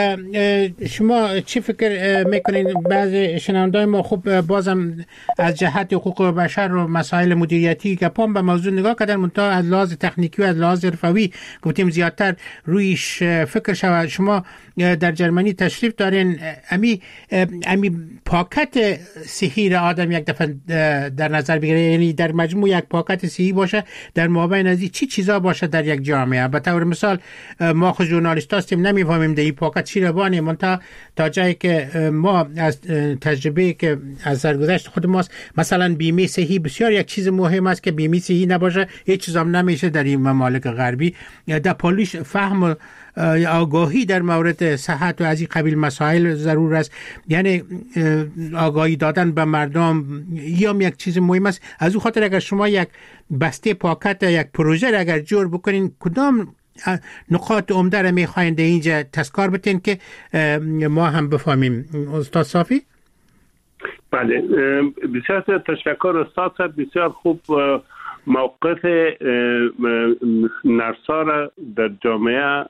شما چی فکر میکنین؟ بعضی شنوندای ما خب بازم از جهت حقوق بشر و مسائل مدیریتی که پام به موضوع نگاه کردن، منتها از لحاظ تکنیکی و از لحاظ حرفوی گفتیم زیادتر رویش فکر شود. شما در جرمنی تشریف دارین، امی پاکت صحی را آدم یک دفعه در نظر بگیره، یعنی در مجموع یک پاکت صحی باشه در مابین از چی چیزا باشه در یک جامعه. به طور مثال ما خود ژورنالیست هستیم نمیفهمیم در این پاکت چی را بانیم، منتها تا جایی که ما از تجربه که از سرگذشت خود ماست، مثلا بیمه صحی بسیار یک چیز مهم است که بیمه صحی نباشه هیچ چیز هم نمیشه در این ممالک غربی. در پالیش فهم آگاهی در مورد صحت و از این قبیل مسائل ضرور است، یعنی آگاهی دادن به مردم یا یک چیز مهم است. از اون خاطر اگر شما یک بسته پاکت، یک پروژه را اگر جور بکنین، کدام نقاط عمده را میخواین در اینجا تذکر بتین که ما هم بفهمیم؟ استاد صافی؟ بله، بسیار تشکر استاد صاحب، بسیار خوب موقف نرسا را در جامعه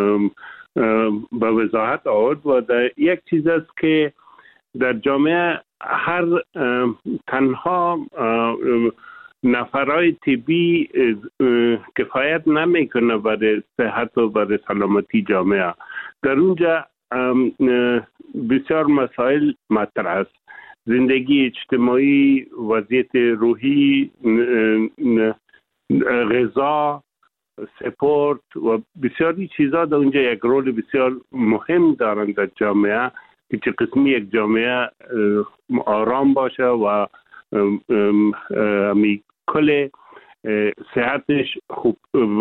به وضاحت آورد و یک چیز است که در جامعه هر تنها نفرای طبی کفایت نمیکنه برای صحت و برای سلامتی جامعه. در اونجا بسیار مسائل مطرح است: زندگی اجتماعی، وضعیت روحی، غذا، سپورت و بسیاری چیزا در اونجا یک رول بسیار مهم دارند در جامعه که چه قسمی یک جامعه آرام باشه و کل صحتش خوب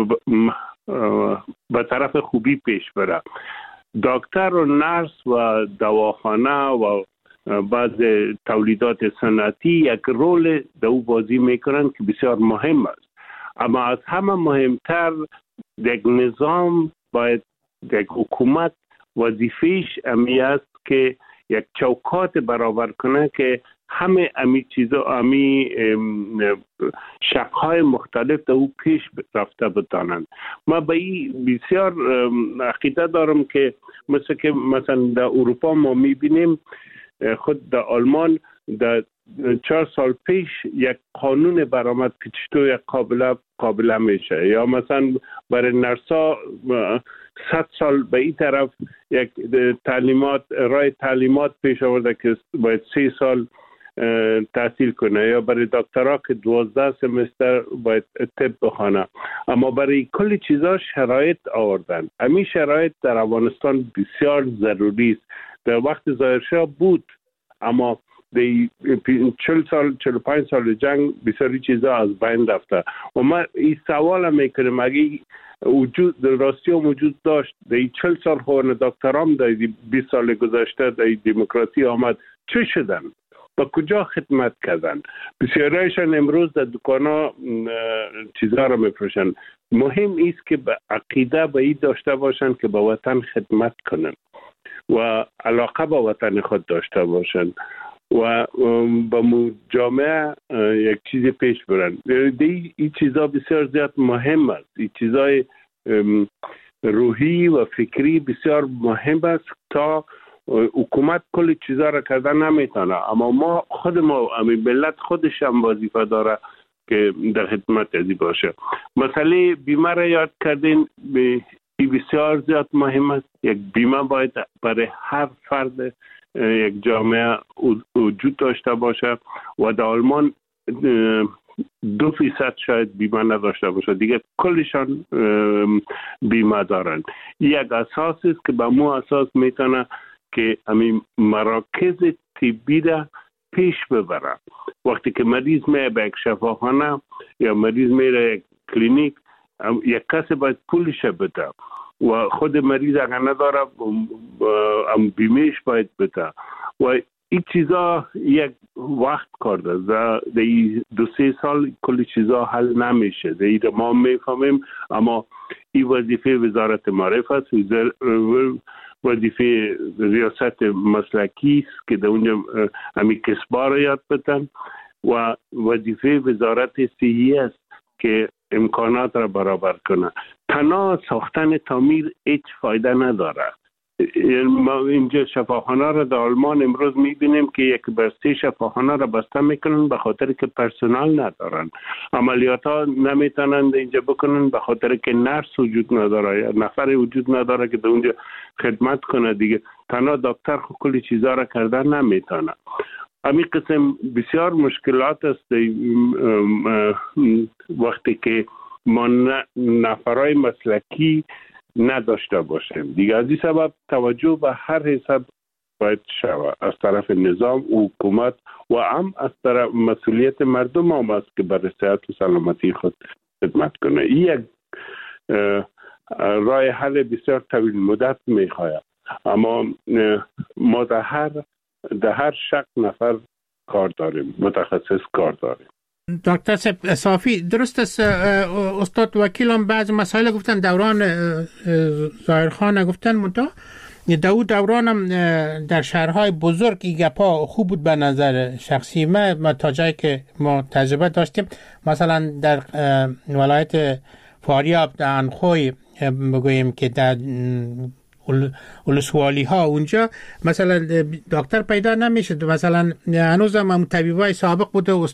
به طرف خوبی پیش بره. دکتر و نرس و دواخانه و بعض تولیدات صنعتی یک رول در او بازی میکنن که بسیار مهم است. اما از همه مهمتر یک نظام باید، یک حکومت وظیفهش امی است که یک چوکات برابر کنه که همه امی چیزا، امی شقهای مختلف در او پیش رفته بتانند. ما به این بسیار عقیده دارم که مثلا در اروپا ما میبینیم، خود در آلمان در 4 سال پیش یک قانون برآمد که چطور یک قابل میشه، یا مثلا برای نرسا 100 سال به این طرف یک تعلیمات پیش آورده که باید 3 سال تحصیل کنه، یا برای دکترا که 12 سمستر باید طب بخونه. اما برای کل چیزا شرایط آوردن. همین شرایط در افغانستان بسیار ضروری است. در وقت ظاهرشاه بود، اما در 45 سال جنگ بسیاری چیزا از بین رفته. و من این سوال میکنم، اگه راستی وجود داشت در 40 سال خورن دکترام در 20 سال گذشته در دموکراسی آمد، چه شدن؟ با کجا خدمت کردن؟ بسیاریشان امروز در دکانا چیزها را میفروشن. مهم است که به عقیده به این داشته باشن که به وطن خدمت کنن و علاقه به وطن خود داشته باشن و با جامعه یک چیزی پیش برن. این چیزا بسیار زیاد مهم است. این چیزای روحی و فکری بسیار مهم است. تا حکومت کل چیزا را کردن نمیتونه، اما ما ملت خودش هم وظیفه داره که در خدمت ازی باشه. مسئله بیمه را یاد کردین، بسیار زیاد مهم است. یک بیمه باید برای هر فرد یک جامعه وجود داشته باشه و در آلمان 2% شاید بیمه نداشته باشه، دیگه کلشان بیمه دارن. یک اساس است که به مو اساس میتونه که همین مراکز طبی را پیش ببره. وقتی که مریض میره به یک شفاخانه یا مریض میره یک کلینیک، یک کسی باید پولش بده و خود مریض اگر نداره بیمهش باید بده و این چیزا یک وقت کرده. در 2-3 سال کلی چیزا حل نمیشه. در ما میفهمیم، اما این وظیفه وزارت معارف است، وظیفه ریاست مسلکی است که در اونجا همین کسبا را یاد بدن و وظیفه وزارت صحی است که امکانات را برابر کنه. تنها ساختن تعمیر هیچ فایده نداره. ما اینجا شفاخانه را در آلمان امروز میبینیم که 1/3 شفاخانه را بسته میکنن به خاطر که پرسنل ندارن. عملیات ها نمیتونن اینجا بکنن به خاطر که نرس وجود نداره یا نفر وجود نداره که در اونجا خدمت کنه. دیگه تنها دکتر کلی چیزا را کردن نمیتونه. همین قسم بسیار مشکلات است وقتی که ما نفرای مسلکی نداشته باشیم. دیگه از این سبب توجه به هر حساب باید شود از طرف نظام و حکومت و هم از طرف مسئولیت مردم هم است که برای صحت و سلامتی خود خدمت کنه. این یک راه حل بسیار طویل مدت میخواهد، اما ما در هر شق نفر کار داریم، متخصص کار داریم. دکتر صافی، درست است استاد وکیل هم بعض مسائل گفتن، دوران ظاهرخان گفتن، منتها دوران هم در شهرهای بزرگ این گپا خوب بود به نظر شخصی ما تا جایی که ما تجربه داشتیم. مثلا در ولایت فاریاب در انخوی بگوییم که در ولسوالی ها اونجا مثلا دکتر پیدا نمیشد. مثلا هنوز هم طبیبای سابق بود و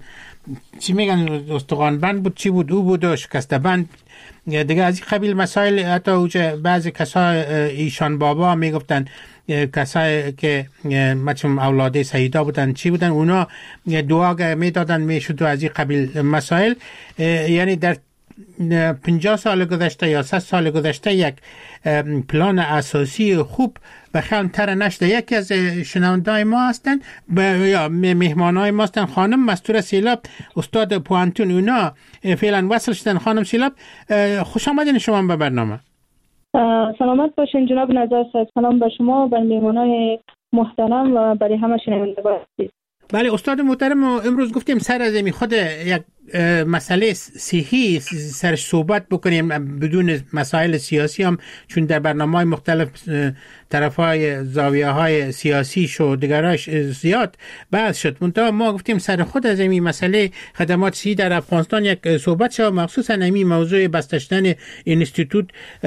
استخوان بند بود، چی بود او بود و شکسته بند دیگه از این قبیل مسائل. حتی اوجه بعضی کسای ایشان بابا میگفتن کسایی که مثلا اولاد سیدا بودن چی بودن، اونا دعا میدادن میشد و از این قبیل مسائل. یعنی در 50 سال گذشته یا 100 سال گذشته یک پلان اساسی خوب به خیال تر نشده. یکی از شنونده‌های ما هستن یا مهمانای ما هستن خانم مستوره سیلاب، استاد پوانتون، اونا فعلا وصل شدن. خانم سیلاب، خوش آمدین شما به برنامه. سلامت باشین جناب نظر صاحب. سلام به شما، به مهمانای محترم و برای همه شنوندگان. بله استاد محترم، امروز گفتیم سر از خود یک مسئله صحی سرش صحبت بکنیم بدون مسائل سیاسی هم، چون در برنامه‌های مختلف طرف‌های زاویه‌های سیاسی شو دیگراش زیاد بحث شد. منتها ما گفتیم سر خود از این مسئله خدمات صحی در افغانستان یک صحبت شد، مخصوصا این موضوع بستشتن اینستیتوت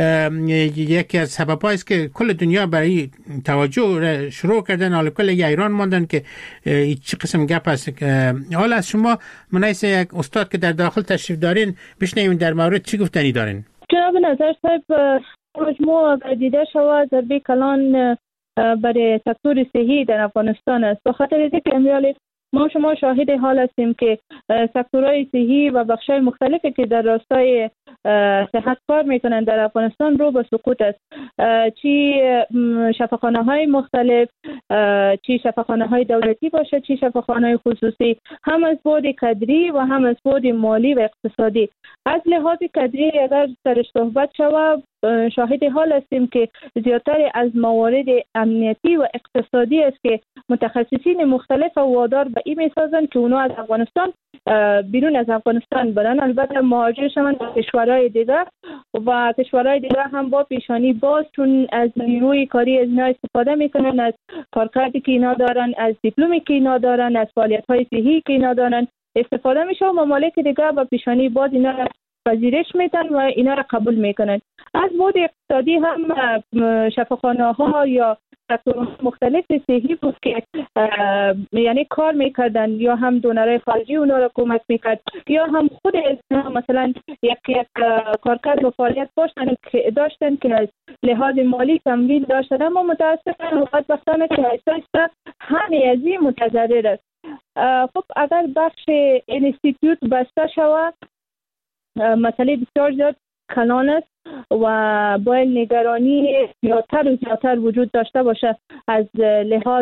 یکی از سبب‌هایی است که کل دنیا برای توجه شروع کردن، حالا کل ایران ماندن که چه قسم گپ است. حالا از شما منیس یک استاد که در داخل تشریف دارین بشنویم در مورد چی گفتنی دارین. جناب نظر صاحب، مجموع دیده شود ضربه کلان برای سکتور صحی در افغانستان است. به خاطر اینکه ما شما شاهد حال هستیم که سکتورهای صحی و بخش‌های مختلفی که در راستای صحت کار میکنند در افغانستان رو به سقوط است. چی شفاخانه‌های مختلف، چی شفاخانه‌های دولتی باشه، چی شفاخانه‌های خصوصی، هم از بعد کادری و هم از بعد مالی و اقتصادی. از لحاظ کادری اگر سرش صحبت شود، شاهد حال هستیم که زیادتر از موارد امنیتی و اقتصادی است که متخصصین مختلف وادار به این میسازند که اونا از افغانستان بیرون از افغانستان برن، البته مهاجر شوند به کشورهای دیگر و کشورهای دیگر هم با پیشانی باز، چون از نیروی کاری از اینا استفاده میکنن، از کارکردی که اینا دارن، از دیپلمی که اینا دارن، از فعالیت‌های صحی که اینا دارن استفاده میشه و ممالک دیگر با پیشانی باز اینا را پذیرش میدن و اینا را قبول میکنن. از بعد اقتصادی هم شفاخانه‌ها یا سکتورهای مختلف صحی بود که یعنی کار میکردن، یا هم دونرهای خارجی اونا را کمک میکرد، یا هم خود مثلا یک کارکرد و فعالیت داشتن که از لحاظ مالی تمویل داشتن، اما متاسفانه و بدبختانه که ایسا همه از این متضرر است. خب اگر بخش اینستیتوت بسته شود، مسئله بسیار زیاد کلان است و باید نگرانی زیادتر و زیادتر وجود داشته باشه از لحاظ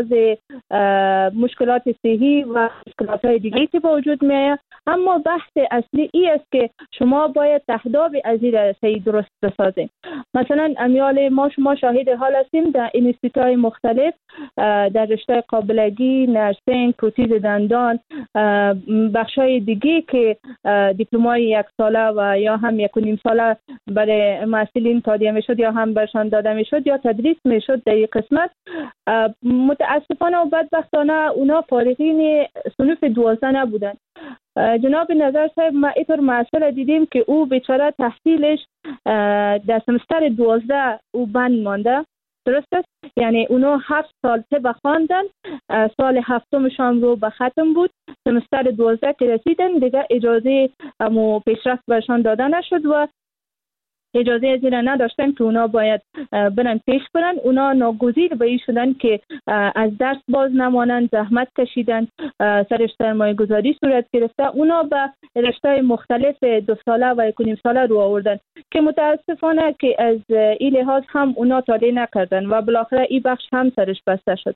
مشکلات صحی و مشکلات دیگری که با وجود میاد. اما بحث اصلی ای است که شما باید تهداب از این صحی درست بسازید. مثلا امیال ما شما شاهد حال هستیم در اینستیتوت‌های مختلف در رشته قابلگی، نرسینگ، پروتز دندان، بخشای دیگه که دیپلمای 1 ساله و یا هم 1.5 ساله برای محصلین تادیه میشد یا هم برشان داده میشد یا تدریس میشد در یک قسمت، متاسفانه و بدبختانه اونا فارغین صنف 12 نبودن. جناب نظر صاحب، ما اینطور مسئله دیدیم که او بیچاره تحصیلش در سمستر 12 او بند مانده، درست است؟ یعنی اونا 7 سال طب خواندن، سال 7مشان رو به ختم بود، سمستر 12 که رسیدن دیگه اجازه پیشرفت برشان داده نشد و اجازه از این نداشتن که اونا باید برن پیش برن. اونا ناگزیر به این شدن که از درس باز نمانند، زحمت کشیدن، سرش سرمایه گذاری صورت گرفته، اونا به رشته مختلف 2 ساله و 1.5 ساله رو آوردن که متاسفانه که از این لحاظ هم اونا تالی نکردن و بالاخره این بخش هم سرش بسته شد.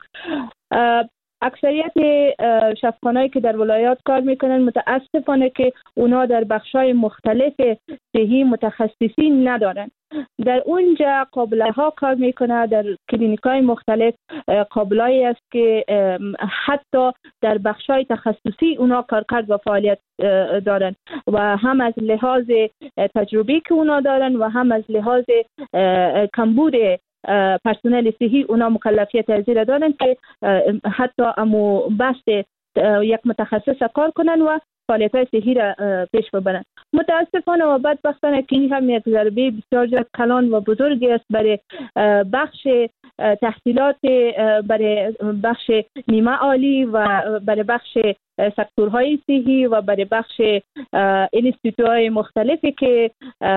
اکثریت شفاخانه‌ای که در ولایات کار میکنن متاسفانه که اونا در بخش‌های مختلف صحی متخصصین ندارن. در اونجا قابله ها کار میکنه، در کلینیک‌های مختلف قابلایی است که حتی در بخش‌های تخصصی اونا کارکرد و فعالیت دارن و هم از لحاظ تجربی که اونا دارن و هم از لحاظ کمبود پرسنل صحی اونا مکلفیت از این دارن که حتی امو بحث یک متخصص کار کنن و فعالیت‌های صحی را پیش ببرن. متاسفانه و بدبختانه که این هم یک ضربه بسیار کلان و بزرگی است برای بخش تحصیلات، برای بخش نیمه عالی و برای بخش سکتورهای صحی و برای بخش اینستیتوت‌های مختلفی که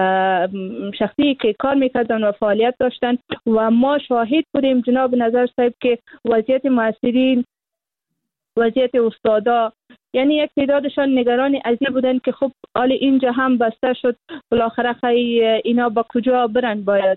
شخصی که کار میکردن و فعالیت داشتن و ما شاهد بودیم جناب نظر صاحب که وضعیت معاصرین، وضعیت استادا، یعنی یک تعدادشان نگران از این بودن که خب حال اینجا هم بسته شد، بالاخره خیلی اینا با کجا برن باید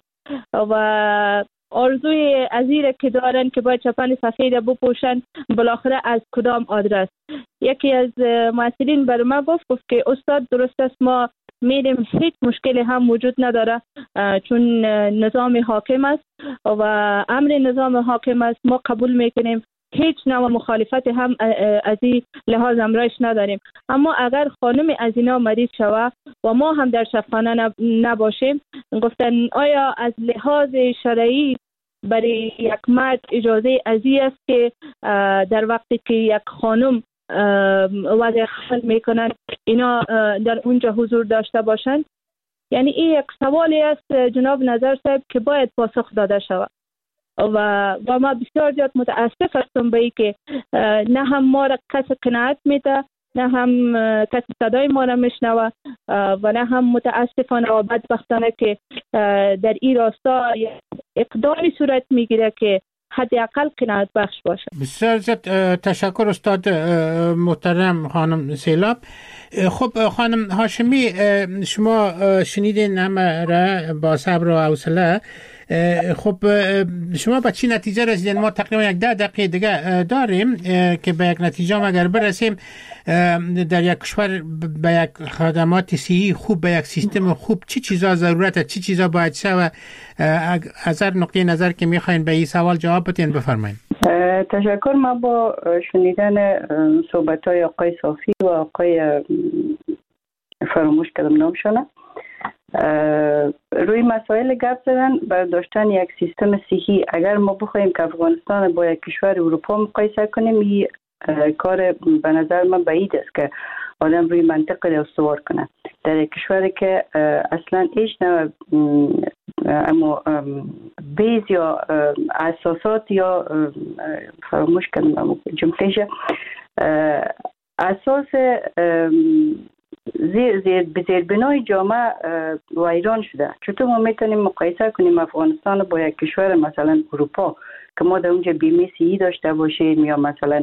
و آرزوی ازیره که دارن که باید چپن سفید بپوشن، بالاخره از کدام آدرس. یکی از مسئولین بر ما گفت که استاد درست است، ما میریم هیچ مشکلی هم وجود نداره چون نظام حاکم است و امر نظام حاکم است، ما قبول میکنیم هیچ نوع مخالفت هم از این لحاظ امرایش نداریم. اما اگر خانم از اینا مریض شود و ما هم در شفاخانه نباشیم، گفتن آیا از لحاظ شرعی برای یک مرد اجازه ازی است که در وقتی که یک خانم وضع حمل میکنن اینا در اونجا حضور داشته باشند؟ یعنی این یک سوالی است جناب نظر صاحب که باید پاسخ داده شود و ما بسیار زیاد متاسف هستم به این که نه هم ما را کسی قناعت میده، نه هم کسی صدای ما را میشنوه و نه هم متاسفانه و بدبختانه که در این راستا اقدامی صورت میگیره که حداقل قناعت بخش باشه. بسیار زیاد تشکر استاد محترم خانم سیلاب. خب خانم هاشمی، شما شنیدین همه را با صبر و حوصله. خب شما به چی نتیجه رسیدین؟ ما تقریبا 10 دقیقه دیگه داریم که به یک نتیجه اگر برسیم در یک کشور به یک خدمات صحی خوب، به یک سیستم خوب، چی چیزا ضرورته، چی چیزا باید شه؟ از هر نقطه نظر که میخواین به این سوال جواب بدین بفرمایید. تشکر. ما با شنیدن صحبت‌های آقای صافی و آقای فراموش کردم نامشونه روی مسائل گپ زدن بر داشتن یک سیستم صحی. اگر ما بخوایم که افغانستان با یک کشور اروپا مقایسه کنیم، این کار به نظر من بعید است که آدم روی منطق استوار کنه در یک کشوری که اصلا هیچ نوع اما بیز یا اساسات یا فراموش کردم جمله‌ش اساس زیربنای جامعه ویران شده. چطور ما میتونیم مقایسه کنیم افغانستان با یک کشور مثلا اروپا که ما در اونجا بیمه صحی داشته باشیم یا مثلا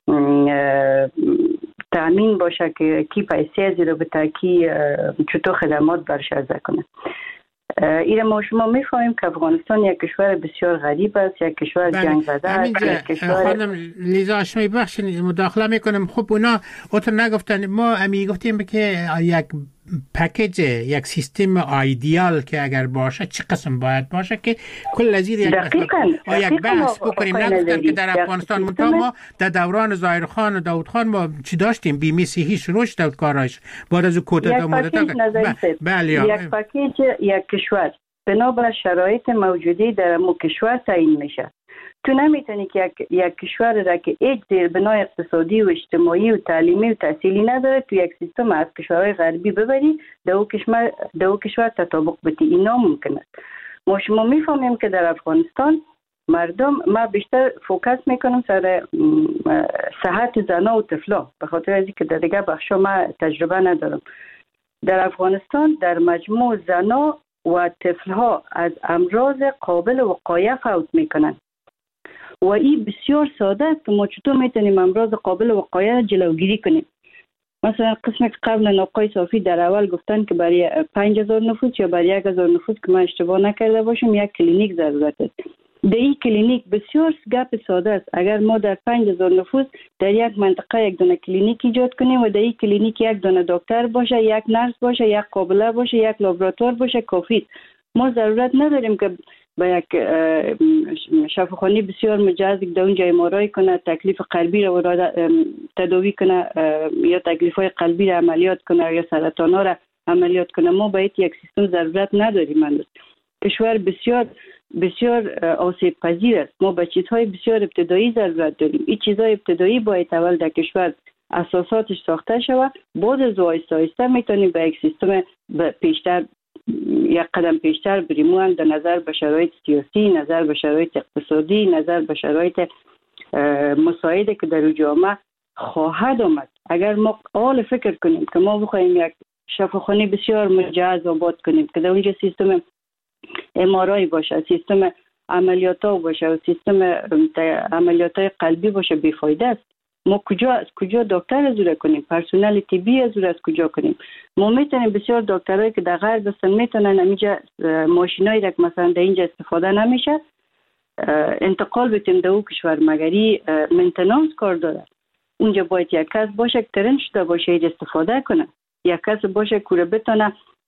تامین باشه که کی پیسه زیر به تاکی چطور خدمات برش عرضه کنه. این ما شما میفهمیم که افغانستان یک کشور بسیار غریب است، یک کشور جنگ زده است. خانم لیزا شما بخشید مداخله میکنم. خب اونا اوتر نگفتن، ما امی گفتیم که یک پکیج، یک سیستم ایدئال که اگر باشه چه قسم باید باشه که کل از یک بحث بکنیم. نگفتن که در افغانستان منطقه ما در دوران ظاهرخان و داود خان ما چی داشتیم؟ بیمه صحی شروع شد کاراش بعد از کودتا مدت. بله یک پکیج یک کشور بنابر شرایط موجودی در مو کشور تعیین میشه. تو نمیتونی که یک کشور را که هیچ زیربنای اقتصادی و اجتماعی و تعلیمی و تحصیلی نداره تو یک سیستم از کشورهای غربی ببری در او کشور تطابق بدی. اینا ممکنه. ما شما میفهمیم که در افغانستان مردم، ما بیشتر فوکس میکنم سر صحت زنا و طفلا به خاطر از اینکه در دیگه بخشا ما تجربه ندارم. در افغانستان در مجموع زنا و طفلها از امراض قابل وقایه فوت میکنن و این بسیار ساده است که ما چطور میتونیم امراض قابل وقایه جلوگیری کنیم. مثلا قسمی که قبل آقای صافی در اول گفتن که برای 5000 نفوس یا برای 1000 نفوس که من اشتباه نکرده باشم یک کلینیک ضرورت است. در این کلینیک بسیار گپ ساده است. اگر ما در 5000 نفوس در یک منطقه یک دونه کلینیک ایجاد کنیم و در این کلینیک یک دونه دکتر باشه، یک نرس باشه، یک قابله باشه، یک لابراتوار باشه، کافی. ما ضرورت نداریم که با یک شفاخانه بسیار مجهز در اونجا امارای کنه، تکلیف قلبی را تداوی کنه یا تکلیف های قلبی را عملیات کنه یا سرطان ها را عملیات کنه. ما باید یک سیستم ضرورت نداریم. کشور بسیار بسیار آسیب پذیر است. ما به چیزهای بسیار ابتدایی ضرورت داریم. این چیزهای ابتدایی باید اول در کشور اساساتش ساخته شود، بعد از آهسته آهسته میتونیم به یک سیستم پیشتر یک قدم پیشتر بریم. هم در نظر به شرایط سیاسی، نظر به شرایط اقتصادی، نظر به شرایط مساعده که در جامعه خواهد آمد. اگر ما حال فکر کنیم که ما بخوایم یک شفاخانه بسیار مجهز آباد کنیم که در اونجا سیستم امارای باشه، سیستم عملیات ها باشه و سیستم عملیات های قلبی باشه، بیفایده است. ما کجا دکتر از او کنیم؟ پرسنل طبی از او کجا کنیم؟ ما میتونیم بسیار دکترایی که در غرب هستن میتونن اینجا ماشینایی که مثلا در اینجا استفاده نمیشه انتقال بدیم در اون کشور، مگری مینتیننس کار داره. اونجا باید یک کس باشه که ترین شده باشه این استفاده کنه، یک کس باشه که بتونه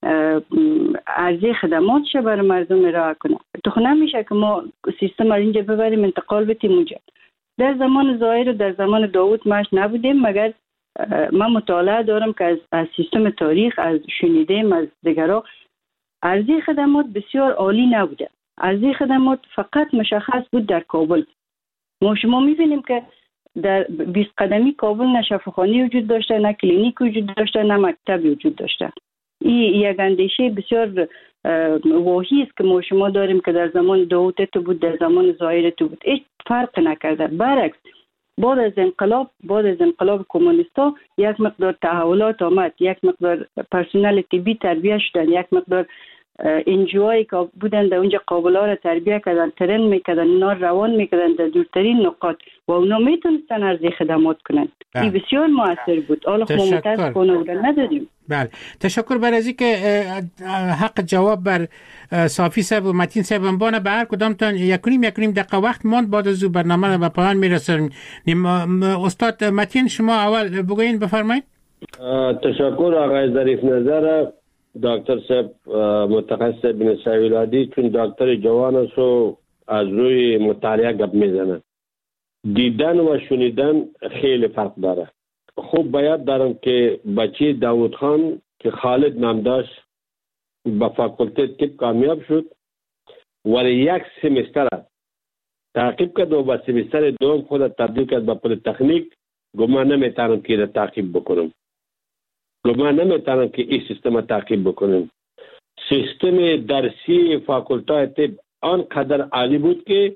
عرضه خدماتش برای مردم ارائه کنه. تو نمیشه که ما سیستم رو اینجا ببریم انتقال بدیم اونجا. در زمان ظاهر و در زمان داوود ماش نبودیم، مگر من مطالعه دارم که از سیستم تاریخ، از شنیدیم از دیگرها، عرضه خدمات بسیار عالی نبوده. عرضه خدمات فقط مشخص بود در کابل. ما شما می‌بینیم که در 20 قدمی کابل نه شفاخانه وجود داشته، نه کلینیک وجود داشته، نه مکتب وجود داشته. این یک اندیشه بسیار واهی است که ما شما داریم که در زمان داوود تو بود، در زمان ظاهر تو بود، هیچ فرق نکرده. برعکس بعد از انقلاب کمونیستا یک مقدار تحولات آمد، یک مقدار پرسنل طبی تربیه شدن، یک مقدار انجوایی که بودن در اونجا قابلا را تربیه کردن، ترن میکردن، اینا روان میکردن در دورترین نقاط و اونا میتونستن عرضه خدمات کنن. این بسیار موثر بود. حالا ما متاسفانه اون نداریم. بله، تشکر بر از اینکه حق جواب بر صافی صاحب و متین صاحب بانه به هر کدامتان یکونیم دقیقه وقت ماند. بعد از برنامه را به پایان میرسونیم. استاد متین شما اول بگوین، بفرمایید. تشکر آقای ظریف نظر دکتر صاحب متخصص بنسای ولادی، چون دکتر جوان است و از روی مطالعه گپ میزنه. دیدن و شنیدن خیلی فرق داره. خوب باید دارم که بچه داوود خان که خالد نام داشت با فاکولته طب کامیاب شد، ولی یک سمستر تعقیب کرد و با سمستر دوم خود تبدیل کرد به پلی تکنیک. گمان نمیتونم که را تعقیب بکنم. گمان نمیتونم که این سیستم تعقیب بکنم. سیستم درسی فاکولته طب آنقدر عالی بود که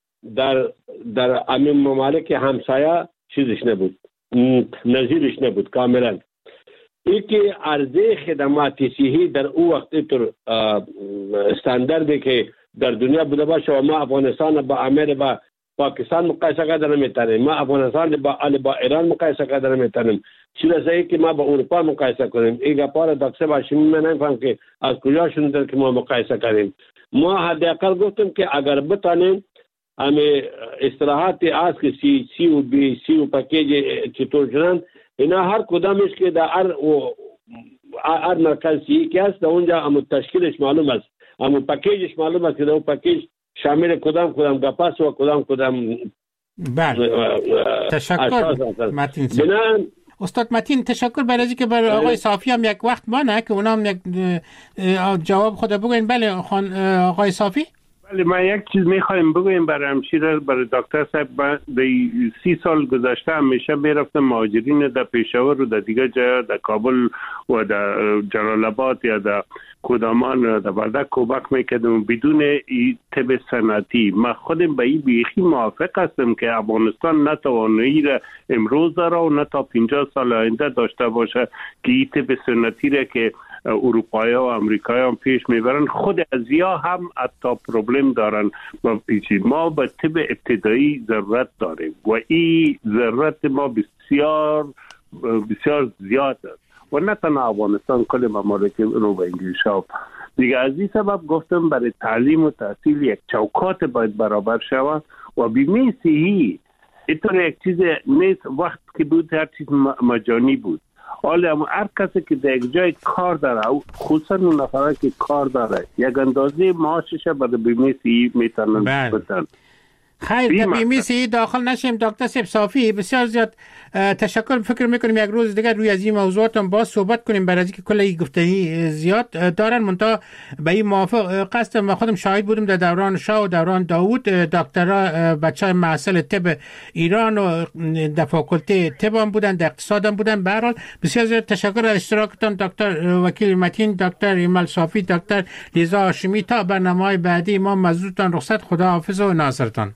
در همین ممالک همسایه چیزش نبود، نظیرش نبود کاملا. ای که عرضه خدمات صحی در او وقت طور استانداردی که در دنیا بوده باشه و ما افغانستان با امریکا با پاکستان مقایسه کردن نمیتونیم، ما افغانستان با ایران مقایسه کردن نمیتونیم، چیزی که ما با اروپا مقایسه کنیم. این گپار دکتر هاشمی من نمیفهم که از کجا شده که ما مقایسه کنیم. ما حداقل گفتم که اگر بتونیم همه اصطلاحات از که سی و بی سی و پکیج چطور شدن، اینا هر کدامش که در هر مرکز سی که است در اونجا هم تشکیلش معلوم است، هم پکیجش معلوم است که در اون پکیج شامل کدام گپاس و کدام تشکر متین صاحب. استاد متین تشکر برای اینکه بر آقای صافی هم یک وقت مانه که اونا هم یک جواب خود بگوین. بله آقای صافی. بله، من یک چیز میخوایم بگویم برای همشیره، برای دکتر صاحب. در 30 سال گذشته همیشه میرفتم مهاجرین در پشاور و در دیگه جا در کابل و در جلال آباد یا در کدامان در وردک کمک میکردم بدون طب صنعتی. من خودم به این بیخی موافق هستم که افغانستان نتوانایی را امروز داره و نه تا 50 سال آینده داشته باشه که این طب صنعتی را که اروپایی و امریکایی هم پیش میبرن. خود ازیا هم حتی پروبلم دارن. ما به طب ابتدایی ضرورت داریم و این ضرورت ما بسیار بسیار زیاد است و نه تنها افغانستان، کل ممالک رو به انگلیس ها دیگه. از این سبب گفتم برای تعلیم و تحصیل یک چوکات باید برابر شود و بیمه صحی اینطور یک چیز نیست. وقت که بود هر چیز مجانی بود. حالا هر کسی که در یک جای کار داره، خصوصا اون نفره که کار داره، یک اندازه معاشش برای بیمه صحی میتونن بدن. خیر، در بیمه صحی داخل نشیم. دکتر صاحب صافی بسیار زیاد تشکر. فکر میکنیم یک روز دیگر روی از این موضوعات هم باز صحبت کنیم، برای اینکه کل این گفتنی زیاد دارن. منتها به این موافق قصدم و خودم شاهد بودم در دوران شاه و دوران داوود دکترها بچهای محصل طب ایران و در فاکولته طب هم بودن، در اقتصاد هم بودن. به هر حال بسیار زیاد تشکر از اشتراکتان دکتر وکیل متین، دکتر ایمل صافی، دکتر لیزا هاشمی. تا برنامه‌های بعدی ما مزودتان رخصت. خدا حافظ و ناصرتان.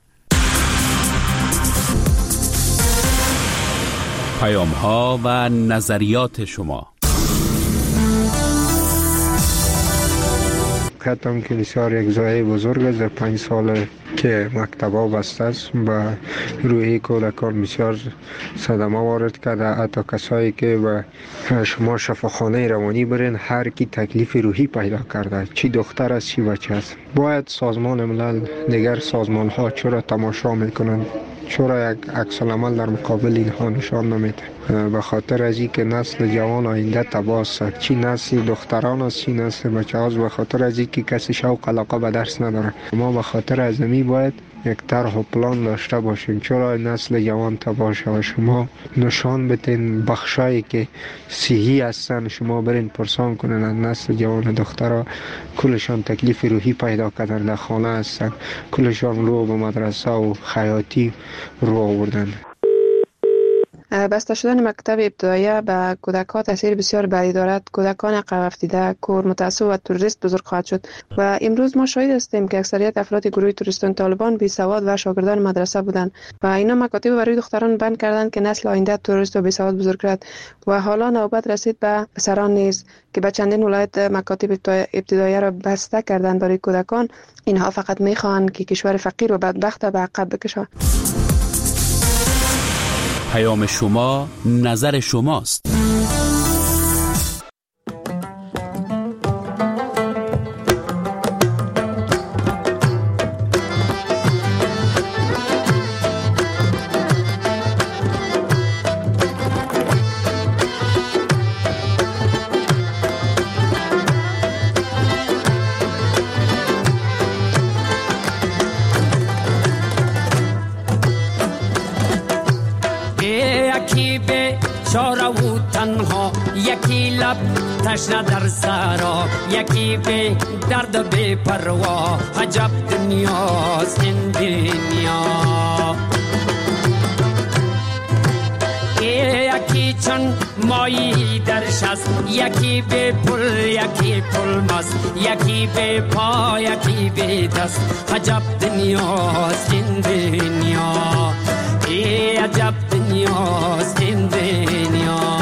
پیام‌ها و نظریات شما. کتم که بسیار یک ضایعه بزرگ است. در 5 سال که مکتبا بسته است و روی کودکان بسیار صدمه وارد کرده. حتی کسایی که به شما شفاخانه روانی برین، هر کی تکلیف روحی پیدا کرده، چی دختر است چی بچه است. باید سازمان ملل دیگر سازمان ها چرا تماشا میکنند، چرا یک عکس العمل در مقابل اینها نشان نمیده. به خاطر از این که نسل جوان آینده تباه است. چی نسل دختران است چی نسل بچه هاست، به خاطر از این که کسی شوق علاقه به درس نداره. ما به خاطر از می باید یک طرح و پلان داشته باشیم چرا نسل جوان تباه شود. شما نشان بتین بخشایی که صحی هستن، شما برین پرسان کنن از نسل جوان دخترها کلشان تکلیف روحی پیدا کردن، در خانه هستن، کلشان رو به مدرسه و خیاطی رو آوردن. بسته شدن مکتب ابتدایی به کودکان تاثیر بسیار بدی دارد. کودکان عقب افتاده، کور، متعصب و تروریست بزرگ خواهد شد و امروز ما شاهد هستیم که اکثریت افراد گروه تروریستان طالبان بی سواد و شاگردان مدرسه بودند و اینا مکاتب برای دختران بند کردند که نسل آینده تروریست و بی سواد بزرگ کرد و حالا نوبت رسید به پسران نیز که به چندین ولایت مکاتب ابتدایی را بسته کردند برای کودکان. اینها فقط میخواهند که کشور فقیر و بدبخت به عقب بکشند. پیام شما نظر شماست. یکی لب تشنه در سرا، یکی به درد و بی پروا، عجب دنیاست این دنیا. یکی چون مایی در شست، یکی به پل یکی پل مست، یکی به پا یکی به دست، عجب دنیاست این دنیا. عجب دنیاست این دنیا.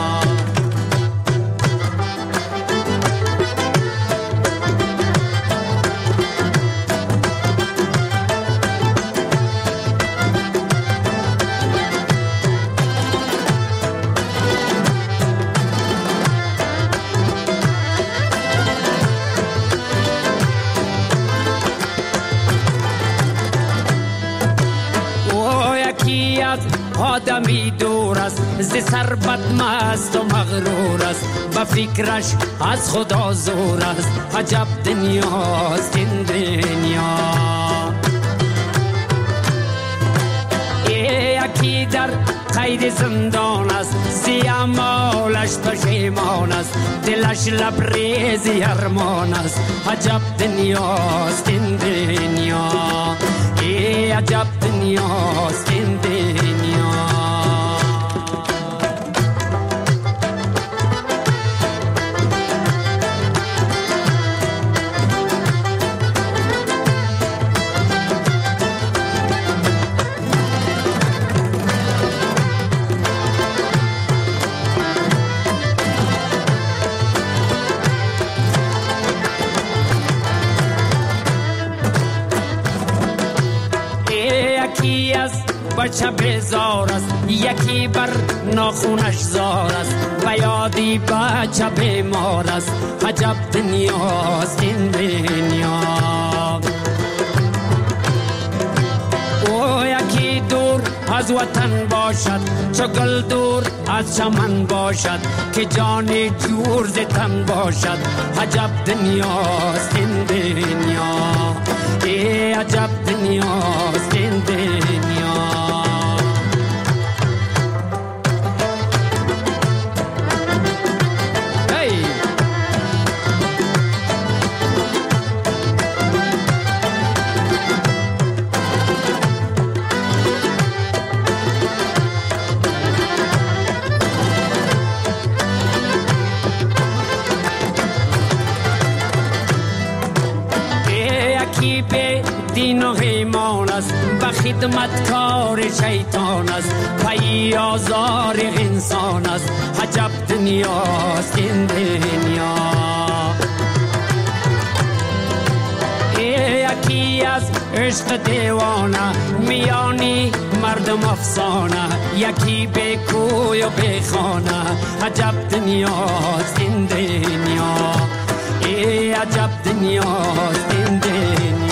آدمی دور است ز ثروت مست و مغرور است، به فکرش از خدا زور است، عجب دنیاست این دنیا. یکی در قید زندان است، زیامالش پشیمان است، دلش لبریزی ارمان است، عجب دنیاست این دنیا. عجب دنیاست این دنیا. بچه بیزار است، یکی بر ناخونش زار است، و یادی بچه بیمار است، عجب دنیاست این دنیا. او یکی دور از وطن باشد، چو گل دور از چمن باشد، که جانی جور ز تن باشد، عجب دنیاست این دنیا. عجب دنیاست این دنیا. دین و ایمان است، به خدمتکار شیطان است، پی آزار انسان است، عجب دنیاست این دنیا. یکی از عشق دیوانه، میانی مردم افسانه، یکی به کوی و به خانه، عجب دنیاست این دنیا. عجب دنیاست این دنیا.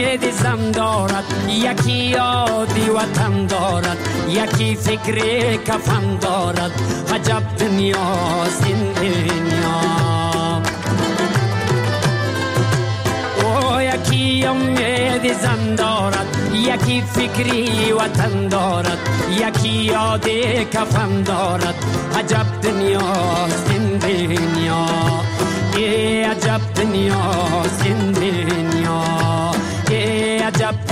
امید زم دارد، یکی یادی وطن دارد، یکی فکر کفن دارد. عجب دنیاست این دنیا. یکی امید زن دارد، یکی فکری وطن دارد، یکی یاد کفن دارد. عجب دنیاست این دنیا، عجب دنیاست این دنیا، عجب